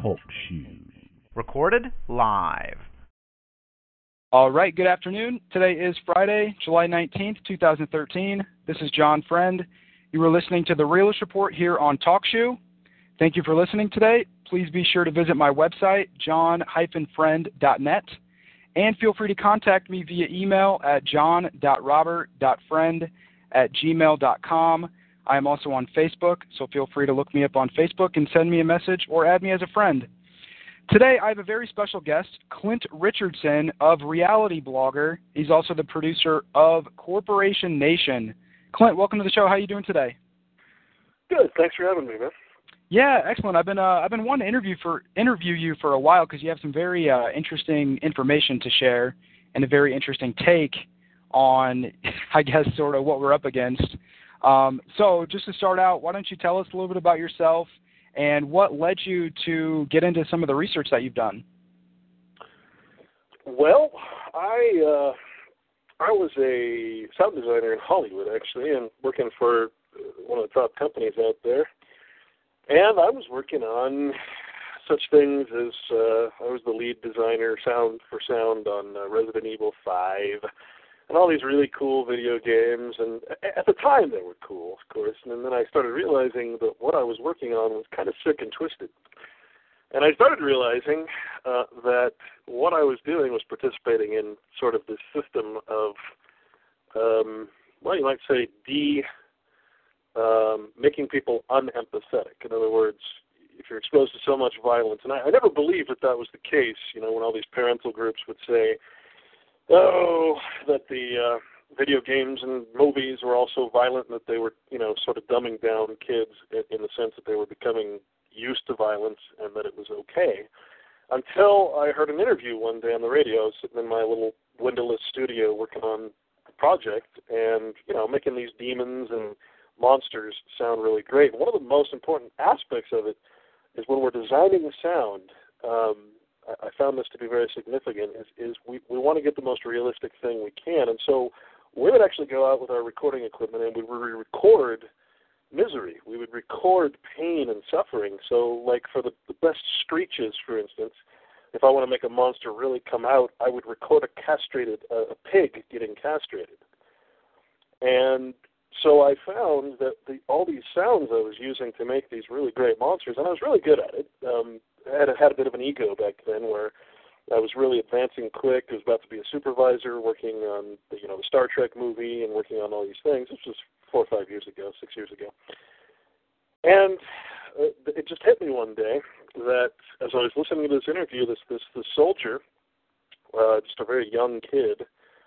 Talk Shoe. Recorded live. All right, good afternoon. Today is Friday, July 19th, 2013. This is John Friend. You are listening to The Realist Report here on TalkShoe. Thank you for listening today. Please be sure to visit my website, john-friend.net, and feel free to contact me via email at john.robert.friend@gmail.com. I am also on Facebook, so feel free to look me up on Facebook and send me a message or add me as a friend. Today, I have a very special guest, Clint Richardson of Reality Blogger. He's also the producer of Corporation Nation. Clint, welcome to the show. How are you doing today? Good. Thanks for having me, man. Yeah, excellent. I've been wanting to interview you for a while because you have some very interesting information to share and a very interesting take on, I guess, sort of what we're up against. So just to start out, why don't you tell us a little bit about yourself and what led you to get into some of the research that you've done? Well, I was a sound designer in Hollywood, actually, and working for one of the top companies out there. And I was working on such things as I was the lead designer for sound on Resident Evil 5 and all these really cool video games. And at the time, they were cool, of course. And then I started realizing that what I was working on was kind of sick and twisted. And I started realizing that what I was doing was participating in sort of this system of, well, you might say, making people unempathetic. In other words, if you're exposed to so much violence, and I never believed that was the case, you know, when all these parental groups would say, oh, that the video games and movies were all so violent that they were, you know, sort of dumbing down kids in the sense that they were becoming used to violence and that it was okay. Until I heard an interview one day on the radio, sitting in my little windowless studio working on a project and, you know, making these demons and monsters sound really great. One of the most important aspects of it is when we're designing the sound, I found this to be very significant, is we want to get the most realistic thing we can. And so we would actually go out with our recording equipment and we would record misery. We would record pain and suffering. So like for the best screeches, for instance, if I want to make a monster really come out, I would record a pig getting castrated. And so I found that all these sounds I was using to make these really great monsters, and I was really good at it. I had a bit of an ego back then where I was really advancing quick. I was about to be a supervisor working on the Star Trek movie and working on all these things. This was 4 or 5 years ago, 6 years ago. And it just hit me one day that as I was listening to this interview, this soldier, just a very young kid,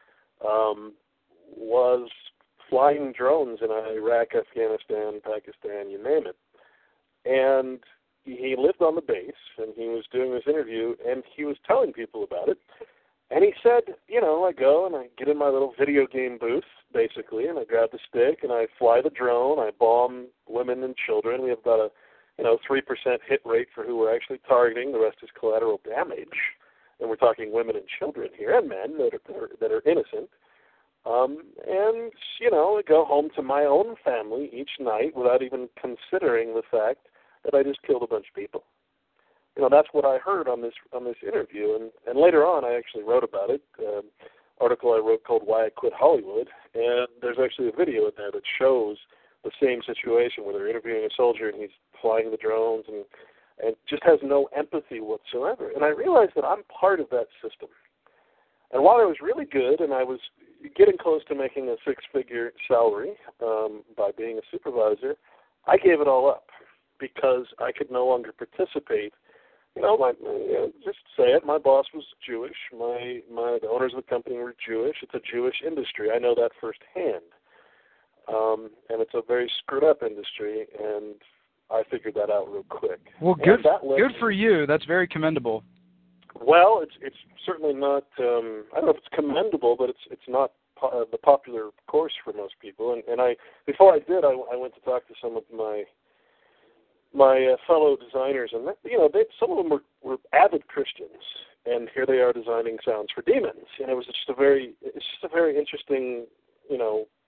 was flying drones in Iraq, Afghanistan, Pakistan, you name it. And he lived on the base, and he was doing this interview, and he was telling people about it. And he said, you know, I go and I get in my little video game booth, basically, and I grab the stick, and I fly the drone. I bomb women and children. We have about a 3% hit rate for who we're actually targeting. The rest is collateral damage. And we're talking women and children here, and men that are innocent. And, you know, I go home to my own family each night without even considering the fact that I just killed a bunch of people. You know, that's what I heard on this interview. And later on, I actually wrote about it, article I wrote called Why I Quit Hollywood. And there's actually a video in there that shows the same situation where they're interviewing a soldier and he's flying the drones and just has no empathy whatsoever. And I realized that I'm part of that system. And while I was really good and I was getting close to making a 6-figure salary by being a supervisor, I gave it all up because I could no longer participate. You know, just say it, my boss was Jewish. The owners of the company were Jewish. It's a Jewish industry. I know that firsthand. And it's a very screwed up industry, and I figured that out real quick. Well, good for you. That's very commendable. Well, it's certainly not. I don't know if it's commendable, but it's not the popular course for most people. And before I did, I went to talk to some of my fellow designers, and some of them were avid Christians, and here they are designing sounds for demons. And it's just a very interesting,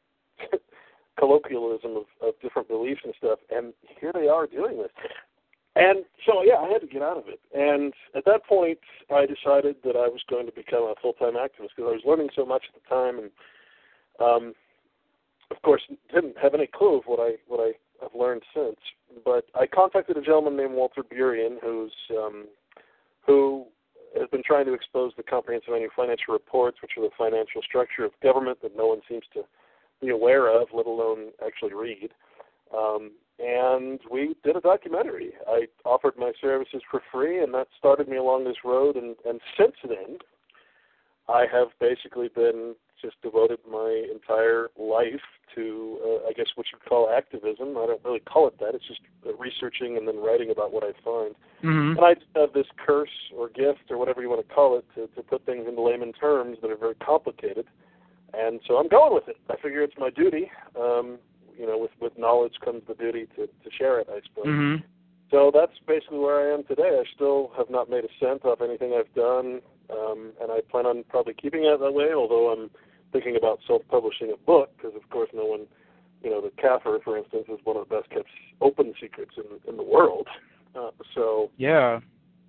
colloquialism of different beliefs and stuff. And here they are doing this. And so, yeah, I had to get out of it. And at that point, I decided that I was going to become a full-time activist because I was learning so much at the time, and of course, didn't have any clue of what I have learned since. But I contacted a gentleman named Walter Burien, who has been trying to expose the comprehensive annual financial reports, which are the financial structure of government that no one seems to be aware of, let alone actually read. And we did a documentary. I offered my services for free, and that started me along this road. And since then, I have basically been just devoted my entire life to, I guess, what you'd call activism. I don't really call it that. It's just researching and then writing about what I find. Mm-hmm. And I just have this curse or gift or whatever you want to call it to put things into layman terms that are very complicated. And so I'm going with it. I figure it's my duty. With knowledge comes the duty to share it, I suppose. Mm-hmm. So that's basically where I am today. I still have not made a cent off anything I've done, and I plan on probably keeping it that way, although I'm thinking about self-publishing a book because, of course, no one, the CAFR, for instance, is one of the best-kept open secrets in the world. So, yeah,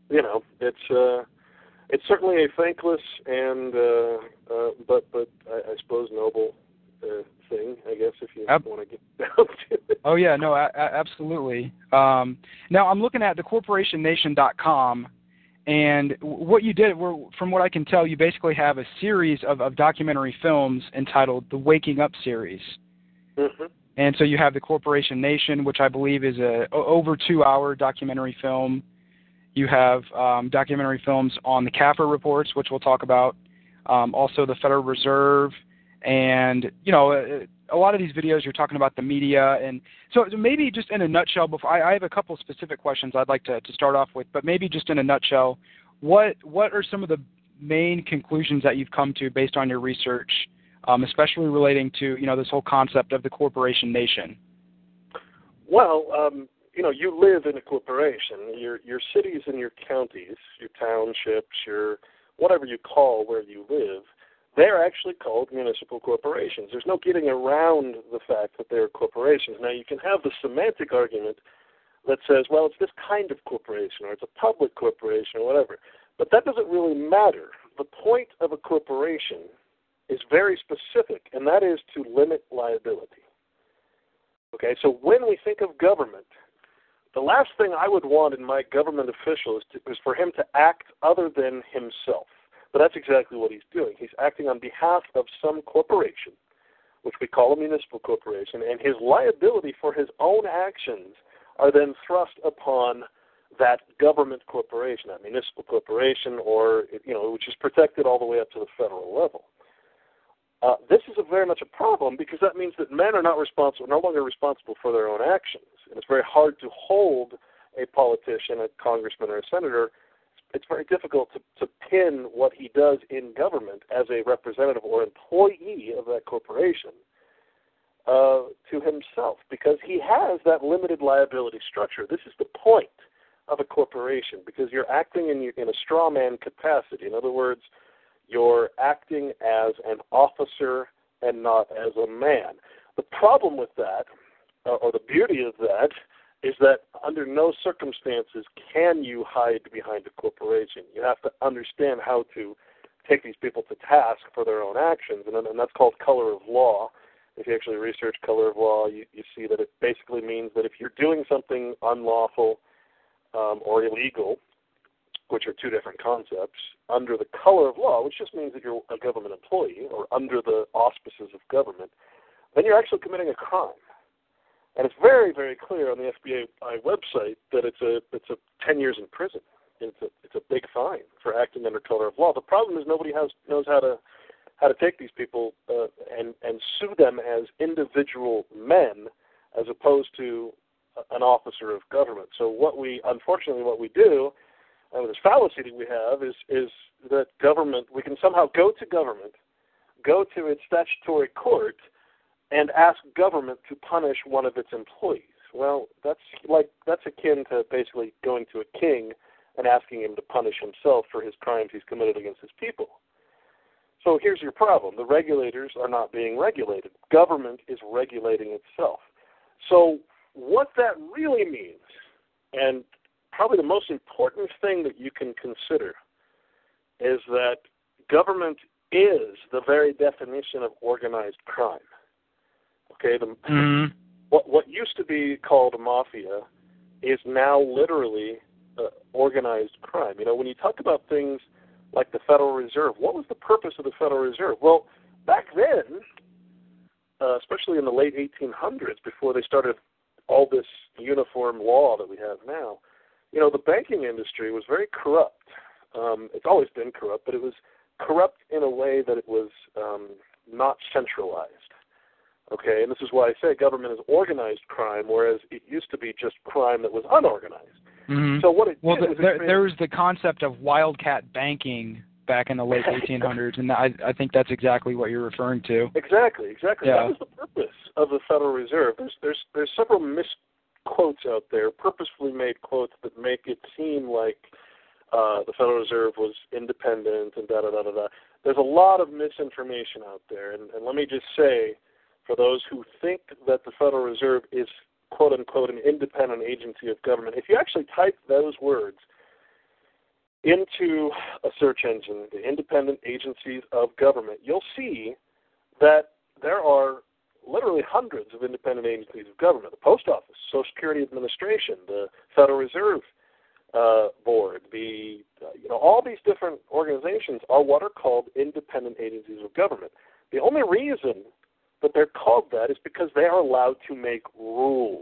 it's certainly a thankless and but I suppose noble thing, I guess, if you want to get down to it. Oh, yeah, no, absolutely. Now, I'm looking at thecorporationnation.com, and what you did, from what I can tell, you basically have a series of documentary films entitled the Waking Up series. Mm-hmm. And so you have The Corporation Nation, which I believe is a over 2-hour documentary film. You have documentary films on the CAFR reports, which we'll talk about, also the Federal Reserve, and, a lot of these videos you're talking about the media. And so maybe just in a nutshell, before I have a couple specific questions I'd like to start off with, but maybe just in a nutshell, what are some of the main conclusions that you've come to based on your research, especially relating to, this whole concept of the corporation nation? Well, you live in a corporation. Your cities and your counties, your townships, your whatever you call where you live, they're actually called municipal corporations. There's no getting around the fact that they're corporations. Now, you can have the semantic argument that says, well, it's this kind of corporation, or it's a public corporation, or whatever. But that doesn't really matter. The point of a corporation is very specific, and that is to limit liability. Okay, so when we think of government, the last thing I would want in my government official is for him to act other than himself. But that's exactly what he's doing. He's acting on behalf of some corporation, which we call a municipal corporation, and his liability for his own actions are then thrust upon that government corporation, that municipal corporation, or which is protected all the way up to the federal level. This is very much a problem because that means that men are no longer responsible for their own actions, and it's very hard to hold a politician, a congressman, or a senator. It's very difficult to pin what he does in government as a representative or employee of that corporation to himself because he has that limited liability structure. This is the point of a corporation because you're acting in a straw man capacity. In other words, you're acting as an officer and not as a man. The problem with that, or the beauty of that, is that under no circumstances can you hide behind a corporation. You have to understand how to take these people to task for their own actions, and that's called color of law. If you actually research color of law, you see that it basically means that if you're doing something unlawful or illegal, which are two different concepts, under the color of law, which just means that you're a government employee or under the auspices of government, then you're actually committing a crime. And it's very, very clear on the FBI website that it's a 10 years in prison. It's a big fine for acting under color of law. The problem is nobody knows how to take these people and sue them as individual men as opposed to an officer of government. So what we do, and this fallacy that we have is that government, we can somehow go to government, go to its statutory court, and ask government to punish one of its employees. Well, that's akin to basically going to a king and asking him to punish himself for his crimes he's committed against his people. So here's your problem. The regulators are not being regulated. Government is regulating itself. So what that really means, and probably the most important thing that you can consider is that government is the very definition of organized crime. Okay, what used to be called a mafia is now literally organized crime. You know, when you talk about things like the Federal Reserve, what was the purpose of the Federal Reserve? Well, back then, especially in the late 1800s, before they started all this uniform law that we have now, you know, the banking industry was very corrupt. It's always been corrupt, but it was corrupt in a way that it was not centralized. Okay, and this is why I say government is organized crime, whereas it used to be just crime that was unorganized. Mm-hmm. So what it well, did was there was the concept of wildcat banking back in the late 1800s, and I think that's exactly what you're referring to. Exactly. Yeah. That was the purpose of the Federal Reserve. There's several misquotes out there, purposefully made quotes that make it seem like the Federal Reserve was independent and da-da-da-da-da. There's a lot of misinformation out there, and let me just say, for those who think that the Federal Reserve is, quote-unquote, an independent agency of government, if you actually type those words into a search engine, the independent agencies of government, you'll see that there are literally hundreds of independent agencies of government. The Post Office, Social Security Administration, the Federal Reserve Board, all these different organizations are what are called independent agencies of government. The only reason that they're called that is because they are allowed to make rules.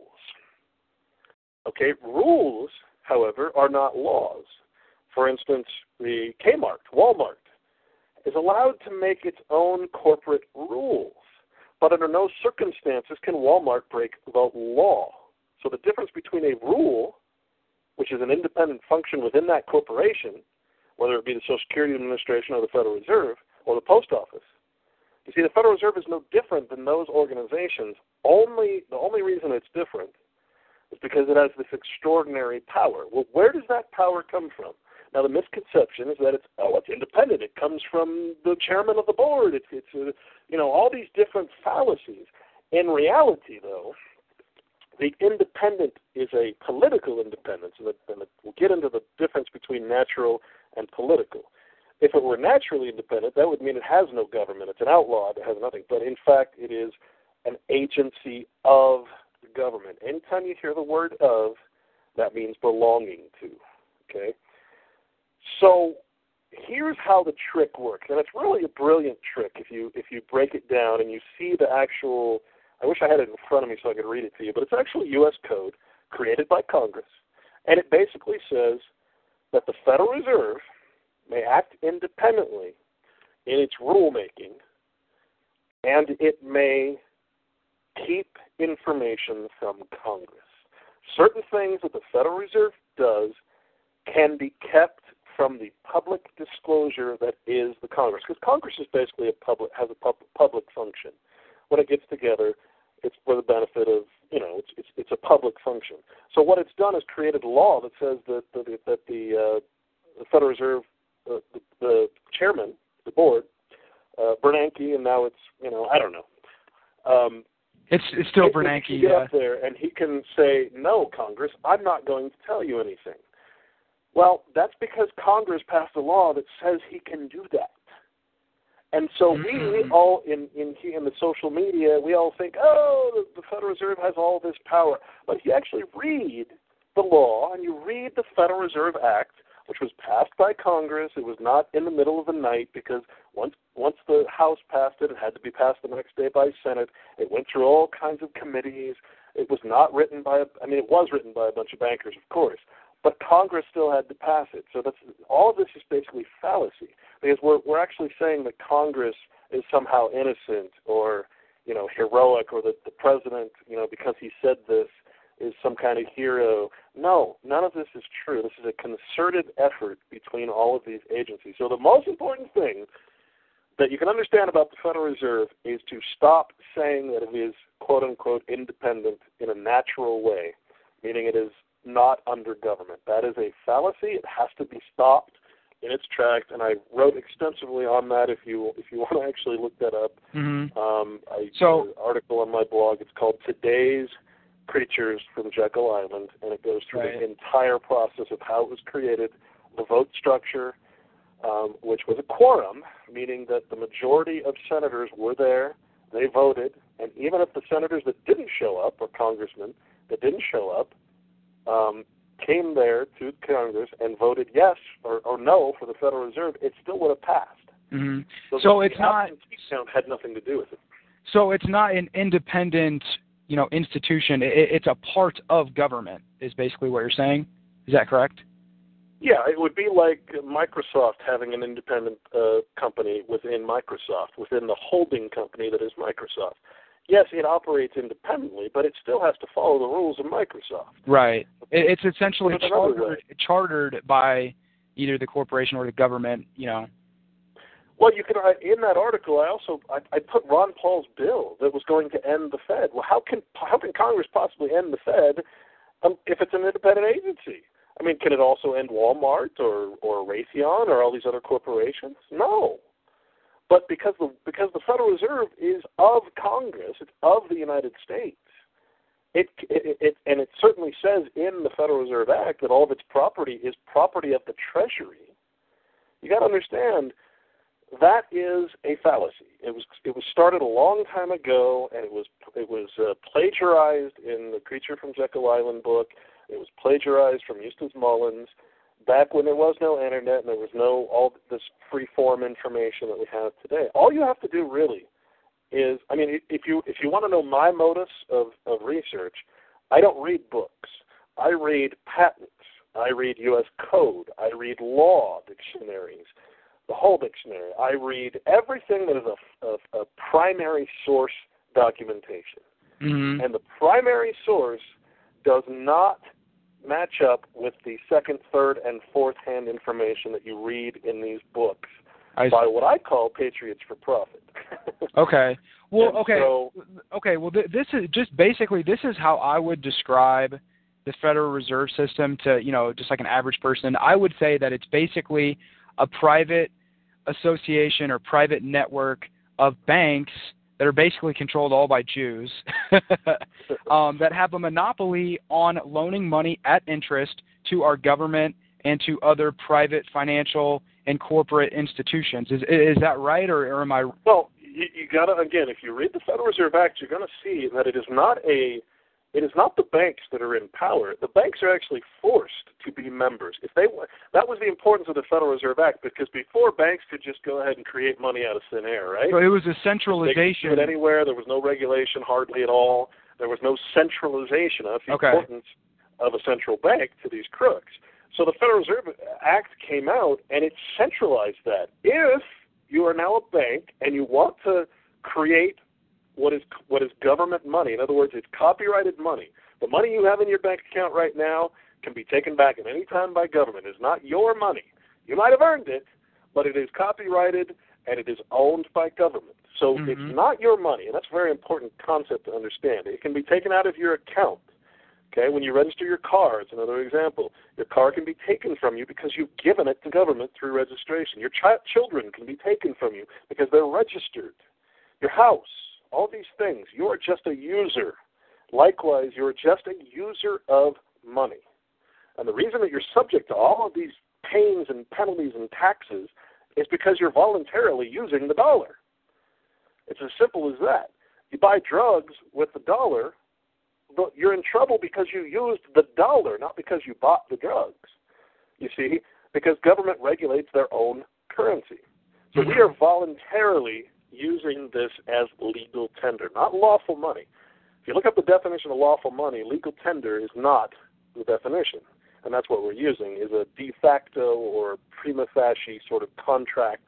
Okay, rules, however, are not laws. For instance, the Kmart, Walmart, is allowed to make its own corporate rules, but under no circumstances can Walmart break the law. So the difference between a rule, which is an independent function within that corporation, whether it be the Social Security Administration or the Federal Reserve or the Post Office, you see, the Federal Reserve is no different than those organizations. The only reason it's different is because it has this extraordinary power. Well, where does that power come from? Now, the misconception is that it's independent. It comes from the chairman of the board. It's all these different fallacies. In reality, though, the independent is a political independence, and we'll get into the difference between natural and political. If it were naturally independent, that would mean it has no government. It's an outlaw. It has nothing. But in fact, it is an agency of the government. Anytime you hear the word of, that means belonging to. Okay? So here's how the trick works. And it's really a brilliant trick if you break it down and you see the actual, I wish I had it in front of me so I could read it to you, but it's actually U.S. code created by Congress. And it basically says that the Federal Reserve may act independently in its rulemaking, and it may keep information from Congress. Certain things that the Federal Reserve does can be kept from the public disclosure that is the Congress, because Congress is basically has a public function. When it gets together, it's for the benefit of, it's a public function. So what it's done is created a law that says that the Federal Reserve, the chairman, the board, Bernanke, and now it's, I don't know. It's still Bernanke. He can get up there and he can say, no, Congress, I'm not going to tell you anything. Well, that's because Congress passed a law that says he can do that. And so we all, in the social media, we all think, the Federal Reserve has all this power. But if you actually read the law and you read the Federal Reserve Act, which was passed by Congress, it was not in the middle of the night because once the House passed it, it had to be passed the next day by Senate. It went through all kinds of committees. It was not written by, it was written by a bunch of bankers, of course, but Congress still had to pass it. So all of this is basically fallacy because we're actually saying that Congress is somehow innocent or, heroic, or that the president, because he said this, is some kind of hero. No, none of this is true. This is a concerted effort between all of these agencies. So the most important thing that you can understand about the Federal Reserve is to stop saying that it is, quote-unquote, independent in a natural way, meaning it is not under government. That is a fallacy. It has to be stopped in its tracks, and I wrote extensively on that if you want to actually look that up. Mm-hmm. I did an article on my blog. It's called Today's Creatures from Jekyll Island, and it goes through Right. the entire process of how it was created, the vote structure, which was a quorum, meaning that the majority of senators were there, they voted, and even if the senators that didn't show up, or congressmen that didn't show up, came there to Congress and voted yes or no for the Federal Reserve, it still would have passed. Mm-hmm. So, So the it's not. absentee count had nothing to do with it. So it's not an independent, institution. It's a part of government. Is basically what you're saying. Is that correct? Yeah, it would be like Microsoft having an independent company within Microsoft, within the holding company that is Microsoft. Yes, it operates independently, but it still has to follow the rules of Microsoft. Right. It's essentially Put it another way. chartered by either the corporation or the government. Well, you can. In that article, I put Ron Paul's bill that was going to end the Fed. Well, how can Congress possibly end the Fed if it's an independent agency? I mean, can it also end Walmart or Raytheon or all these other corporations? No. But because the Federal Reserve is of Congress, it's of the United States. It certainly says in the Federal Reserve Act that all of its property is property of the Treasury. You got to understand that is a fallacy. It was started a long time ago, and it was plagiarized in the Creature from Jekyll Island book. It was plagiarized from Eustace Mullins back when there was no internet and there was no all this free-form information that we have today. All you have to do really is, I mean, if you want to know my modus of research, I don't read books. I read patents. I read U.S. code. I read law dictionaries, the whole dictionary. I read everything that is a primary source documentation. Mm-hmm. And the primary source does not match up with the second, third, and fourth-hand information that you read in these books by what I call patriots for profit. Okay. Well, okay. So, Well, this is just basically this is how I would describe the Federal Reserve System to just like an average person. I would say that it's basically a private association or private network of banks that are basically controlled all by Jews that have a monopoly on loaning money at interest to our government and to other private financial and corporate institutions. Is that right, or am I? Well, you got to, again, if you read the Federal Reserve Act, you're going to see that it is not the banks that are in power. The banks are actually forced to be members. That was the importance of the Federal Reserve Act, because before banks could just go ahead and create money out of thin air, right? So it was a centralization. They could do it anywhere. There was no regulation hardly at all. There was no centralization. That's the importance of a central bank to these crooks. So the Federal Reserve Act came out, and it centralized that. If you are now a bank and you want to create what is government money, in other words, it's copyrighted money. The money you have in your bank account right now can be taken back at any time by government. It's not your money. You might have earned it, but it is copyrighted and it is owned by government. So It's not your money, and that's a very important concept to understand. It can be taken out of your account. Okay, when you register your car, it's another example. Your car can be taken from you because you've given it to government through registration. Your children can be taken from you because they're registered. Your house, all these things, you are just a user. Likewise, you're just a user of money. And the reason that you're subject to all of these pains and penalties and taxes is because you're voluntarily using the dollar. It's as simple as that. You buy drugs with the dollar, but you're in trouble because you used the dollar, not because you bought the drugs. You see, because government regulates their own currency. So we are voluntarily using this as legal tender, not lawful money. If you look up the definition of lawful money, legal tender is not the definition. And that's what we're using, is a de facto or prima facie sort of contract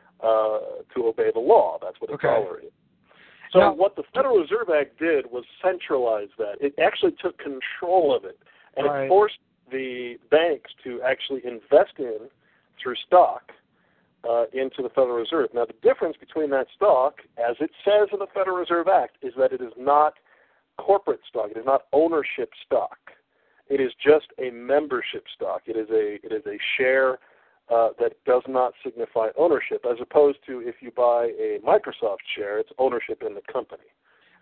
to obey the law. That's what a dollar is. So now, what the Federal Reserve Act did was centralize that. It actually took control of it, and it forced the banks to actually invest in, through stock, into the Federal Reserve. Now, the difference between that stock, as it says in the Federal Reserve Act, is that it is not corporate stock. It is not ownership stock. It is just a membership stock. It is a share that does not signify ownership, as opposed to if you buy a Microsoft share, it's ownership in the company.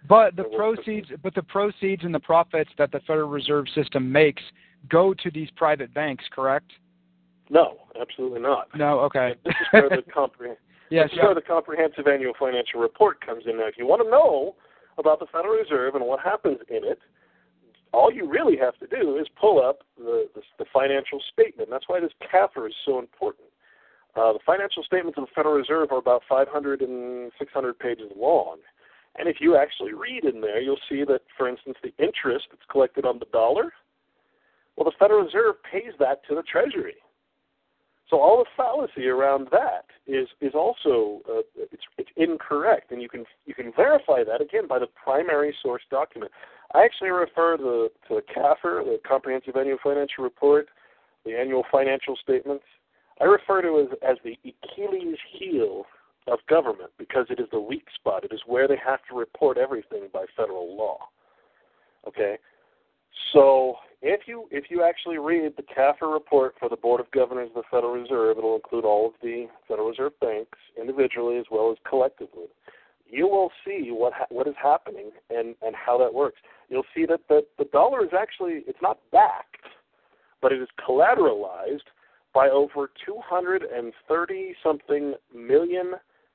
But the proceeds and the profits that the Federal Reserve System makes go to these private banks, correct? No, absolutely not. No, okay. This is where the where the comprehensive annual financial report comes in. Now, if you want to know about the Federal Reserve and what happens in it, all you really have to do is pull up the financial statement. That's why this CAFR is so important. The financial statements of the Federal Reserve are about 500 and 600 pages long. And if you actually read in there, you'll see that, for instance, the interest that's collected on the dollar, well, the Federal Reserve pays that to the Treasury. So all the fallacy around that is also it's incorrect, and you can verify that again by the primary source document. I actually refer to the CAFR, the Comprehensive Annual Financial Report, the annual financial statements. I refer to it as the Achilles heel of government because it is the weak spot. It is where they have to report everything by federal law. Okay, so if you actually read the CAFR report for the Board of Governors of the Federal Reserve, it'll include all of the Federal Reserve banks individually as well as collectively. You will see what is happening and how that works. You'll see that the dollar is actually, it's not backed, but it is collateralized by over 230-something million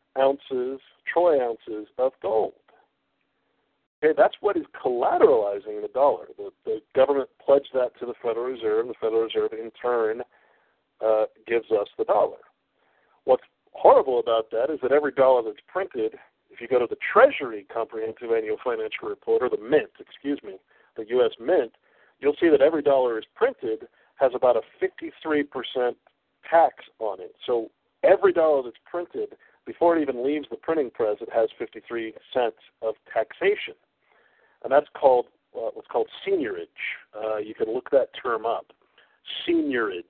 troy ounces of gold. Okay, that's what is collateralizing the dollar. The government pledged that to the Federal Reserve. The Federal Reserve, in turn, gives us the dollar. What's horrible about that is that every dollar that's printed, if you go to the Treasury Comprehensive Annual Financial Report, or the Mint, the U.S. Mint, you'll see that every dollar is printed has about a 53% tax on it. So every dollar that's printed, before it even leaves the printing press, it has 53 cents of taxation. And that's called what's called seigniorage. You can look that term up, seigniorage.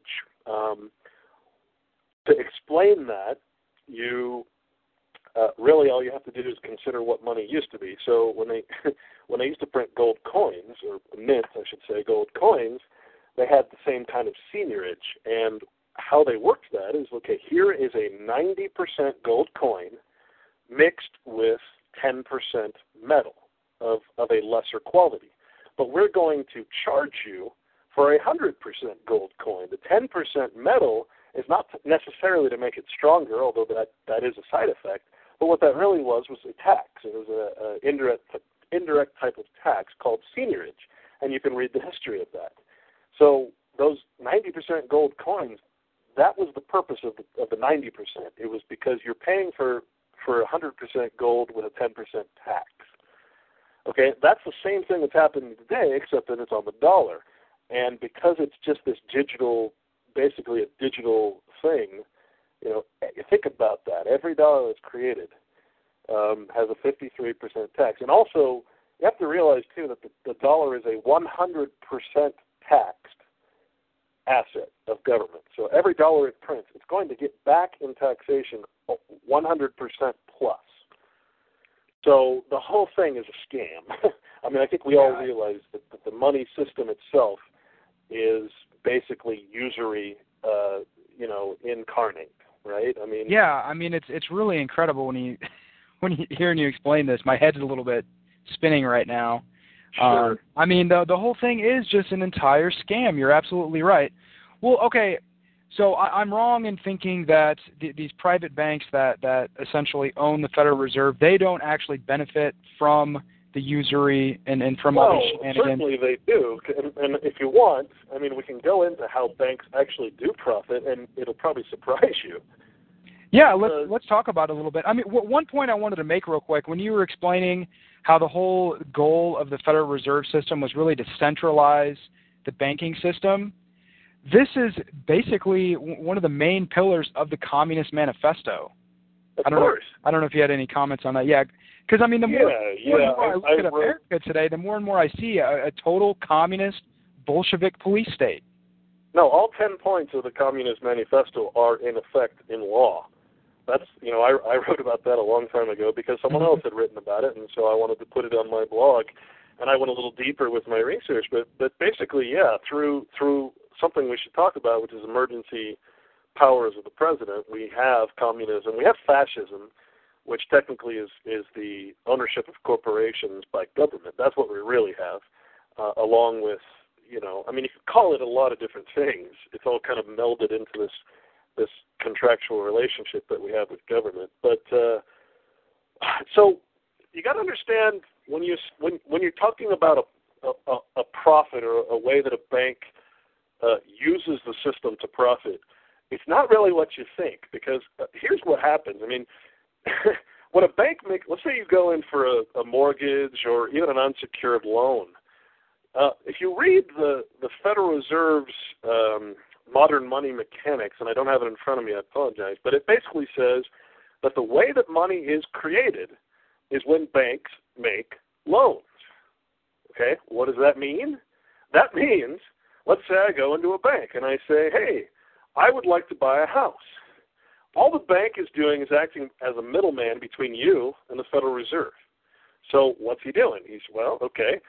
To explain that, you really all you have to do is consider what money used to be. So when they used to print gold coins, or mint, I should say, gold coins, they had the same kind of seigniorage. And how they worked that is, okay, here is a 90% gold coin mixed with 10% metal of a lesser quality. But we're going to charge you for a 100% gold coin. The 10% metal is not necessarily to make it stronger, although that is a side effect. But what that really was a tax. It was an indirect type of tax called seigniorage, and you can read the history of that. So those 90% gold coins, that was the purpose of the 90%. It was because you're paying for 100% gold with a 10% tax. Okay, that's the same thing that's happening today, except that it's on the dollar. And because it's just this digital, basically a digital thing, think about that. Every dollar that's created has a 53% tax. And also, you have to realize, too, that the dollar is a 100% taxed asset of government. So every dollar it prints, it's going to get back in taxation 100% plus. So the whole thing is a scam. I mean, I think we all realize that the money system itself is basically usury, incarnate, right? I mean, it's really incredible when you hearing you explain this. My head's a little bit spinning right now. Sure. The whole thing is just an entire scam. You're absolutely right. Well, okay, so I'm wrong in thinking that these private banks that essentially own the Federal Reserve, they don't actually benefit from the usury and from all these shenanigans. Certainly they do. And if you want, we can go into how banks actually do profit, and it'll probably surprise you. Yeah, let's talk about it a little bit. One point I wanted to make real quick, when you were explaining how the whole goal of the Federal Reserve System was really to centralize the banking system, this is basically one of the main pillars of the Communist Manifesto. Of course. I don't know if you had any comments on that. Yeah, because the more I look at America today, the more and more I see a total communist Bolshevik police state. No, all 10 points of the Communist Manifesto are in effect in law. That's, I wrote about that a long time ago because someone else had written about it, and so I wanted to put it on my blog, and I went a little deeper with my research. But basically, through something we should talk about, which is emergency powers of the president, we have communism, we have fascism, which technically is the ownership of corporations by government. That's what we really have, along with, I mean, you could call it a lot of different things. It's all kind of melded into this contractual relationship that we have with government. But so you got to understand when you're talking about a profit or a way that a bank uses the system to profit, it's not really what you think, because here's what happens. I mean, when a bank let's say you go in for a mortgage or even an unsecured loan, if you read the Federal Reserve's Modern Money Mechanics, and I don't have it in front of me, I apologize, but it basically says that the way that money is created is when banks make loans. Okay, what does that mean? That means, let's say I go into a bank and I say, hey, I would like to buy a house. All the bank is doing is acting as a middleman between you and the Federal Reserve. So what's he doing? Okay.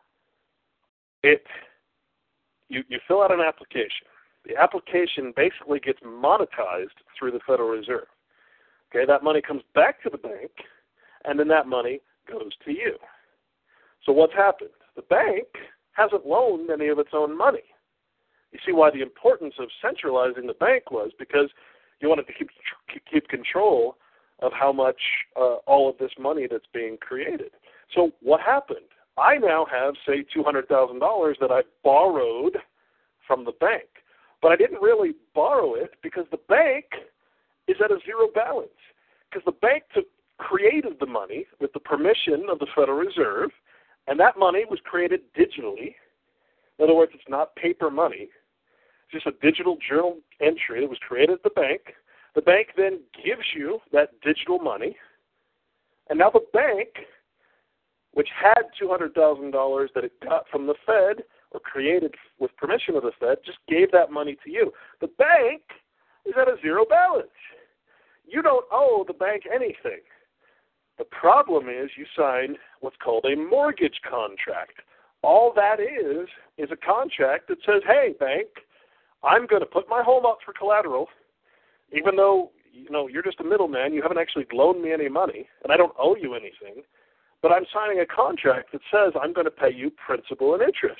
You fill out an application. The application basically gets monetized through the Federal Reserve. Okay, that money comes back to the bank, and then that money goes to you. So what's happened? The bank hasn't loaned any of its own money. You see why the importance of centralizing the bank was, because you wanted to keep control of how much all of this money that's being created. So what happened? I now have, say, $200,000 that I borrowed from the bank. But I didn't really borrow it because the bank is at a zero balance. Because the bank created the money with the permission of the Federal Reserve, and that money was created digitally. In other words, it's not paper money. It's just a digital journal entry that was created at the bank. The bank then gives you that digital money, and now the bank, which had $200,000 that it got from the Fed or created with permission of the Fed, just gave that money to you. The bank is at a zero balance. You don't owe the bank anything. The problem is you signed what's called a mortgage contract. All that is a contract that says, hey, bank, I'm going to put my home up for collateral, even though, you're just a middleman. You haven't actually loaned me any money, and I don't owe you anything. But I'm signing a contract that says I'm going to pay you principal and interest.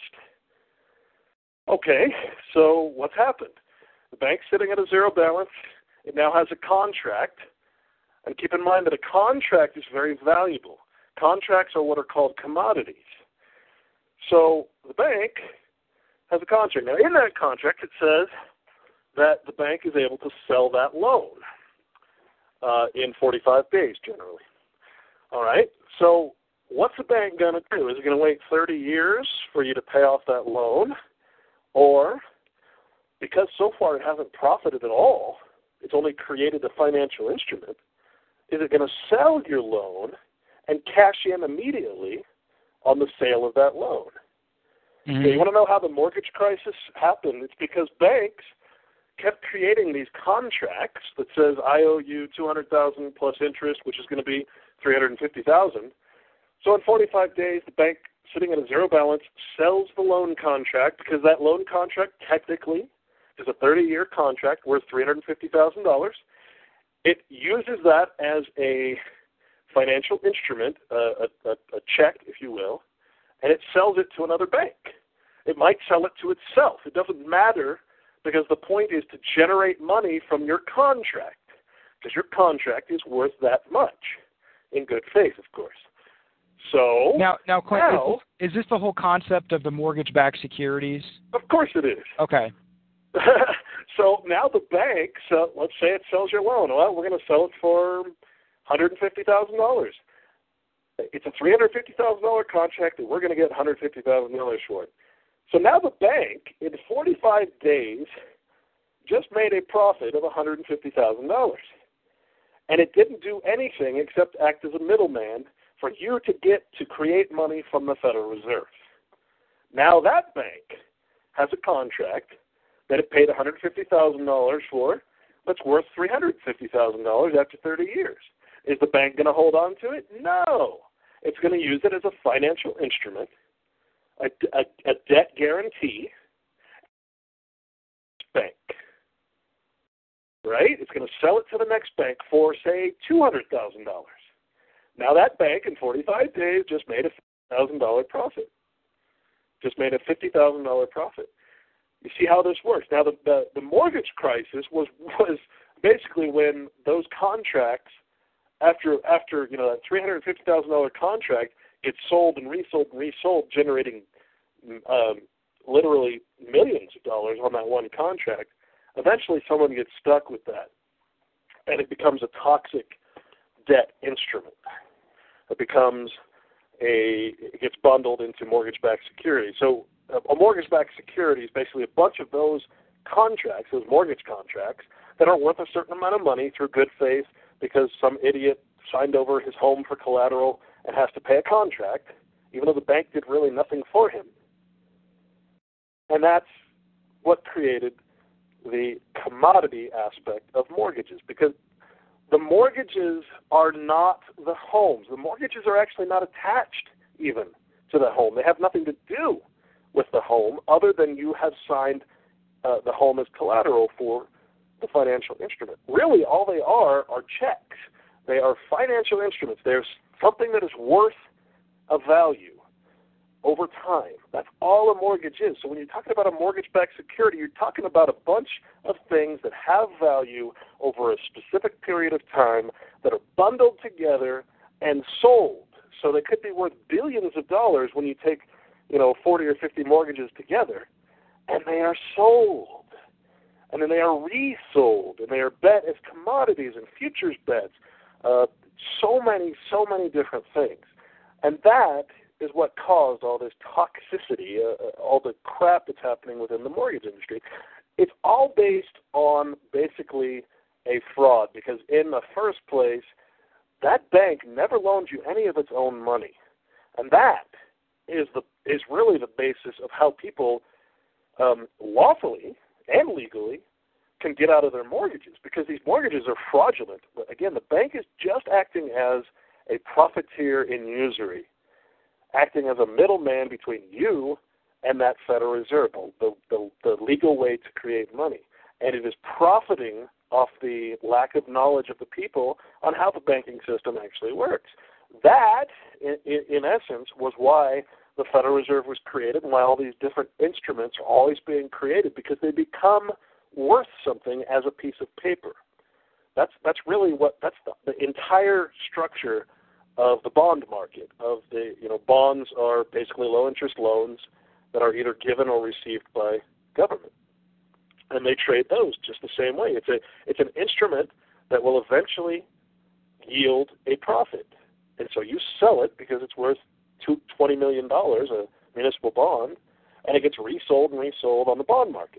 Okay, so what's happened? The bank's sitting at a zero balance. It now has a contract. And keep in mind that a contract is very valuable. Contracts are what are called commodities. So the bank has a contract. Now, in that contract, it says that the bank is able to sell that loan in 45 days, generally. All right? So what's the bank going to do? Is it going to wait 30 years for you to pay off that loan? Or, because so far it hasn't profited at all, it's only created a financial instrument, is it going to sell your loan and cash in immediately on the sale of that loan? Mm-hmm. So you want to know how the mortgage crisis happened? It's because banks kept creating these contracts that says, I owe you $200,000 plus interest, which is going to be $350,000. So in 45 days, the bank, sitting at a zero balance, sells the loan contract, because that loan contract technically is a 30-year contract worth $350,000. It uses that as a financial instrument, a check, if you will, and it sells it to another bank. It might sell it to itself. It doesn't matter, because the point is to generate money from your contract, because your contract is worth that much, in good faith, of course. So now, Clint, is this the whole concept of the mortgage-backed securities? Of course it is. Okay. So now the bank, let's say it sells your loan. Well, we're going to sell it for $150,000. It's a $350,000 contract, and we're going to get $150,000 for it. So now the bank, in 45 days, just made a profit of $150,000. And it didn't do anything except act as a middleman for you to create money from the Federal Reserve. Now that bank has a contract that it paid $150,000 for that's worth $350,000 after 30 years. Is the bank going to hold on to it? No. It's going to use it as a financial instrument, a debt guarantee bank. Right? It's going to sell it to the next bank for, say, $200,000. Now that bank in 45 days just made a $50,000 profit. Just made a $50,000 profit. You see how this works. Now the mortgage crisis was basically when those contracts, after that $350,000 contract gets sold and resold, generating literally millions of dollars on that one contract. Eventually, someone gets stuck with that, and it becomes a toxic debt instrument. It gets bundled into mortgage-backed security. So a mortgage-backed security is basically a bunch of those contracts, those mortgage contracts, that are worth a certain amount of money through good faith because some idiot signed over his home for collateral and has to pay a contract, even though the bank did really nothing for him. And that's what created the commodity aspect of mortgages, because the mortgages are not the homes. The mortgages are actually not attached even to the home. They have nothing to do with the home other than you have signed the home as collateral for the financial instrument. Really, all they are checks. They are financial instruments. There's something that is worth a value over time. That's all a mortgage is. So when you're talking about a mortgage-backed security, you're talking about a bunch of things that have value over a specific period of time that are bundled together and sold. So they could be worth billions of dollars when you take, 40 or 50 mortgages together, and they are sold. And then they are resold, and they are bet as commodities and futures bets. So many different things. And that is what caused all this toxicity, all the crap that's happening within the mortgage industry. It's all based on basically a fraud, because in the first place, that bank never loaned you any of its own money. And that is really the basis of how people lawfully and legally can get out of their mortgages, because these mortgages are fraudulent. Again, the bank is just acting as a profiteer in usury, acting as a middleman between you and that Federal Reserve, the legal way to create money. And it is profiting off the lack of knowledge of the people on how the banking system actually works. That, in essence, was why the Federal Reserve was created and why all these different instruments are always being created, because they become worth something as a piece of paper. That's really that's the entire structure of the bond market. Bonds are basically low interest loans that are either given or received by government, and they trade those just the same way. It's an instrument that will eventually yield a profit, and so you sell it because it's worth $20 million, a municipal bond, and it gets resold on the bond market.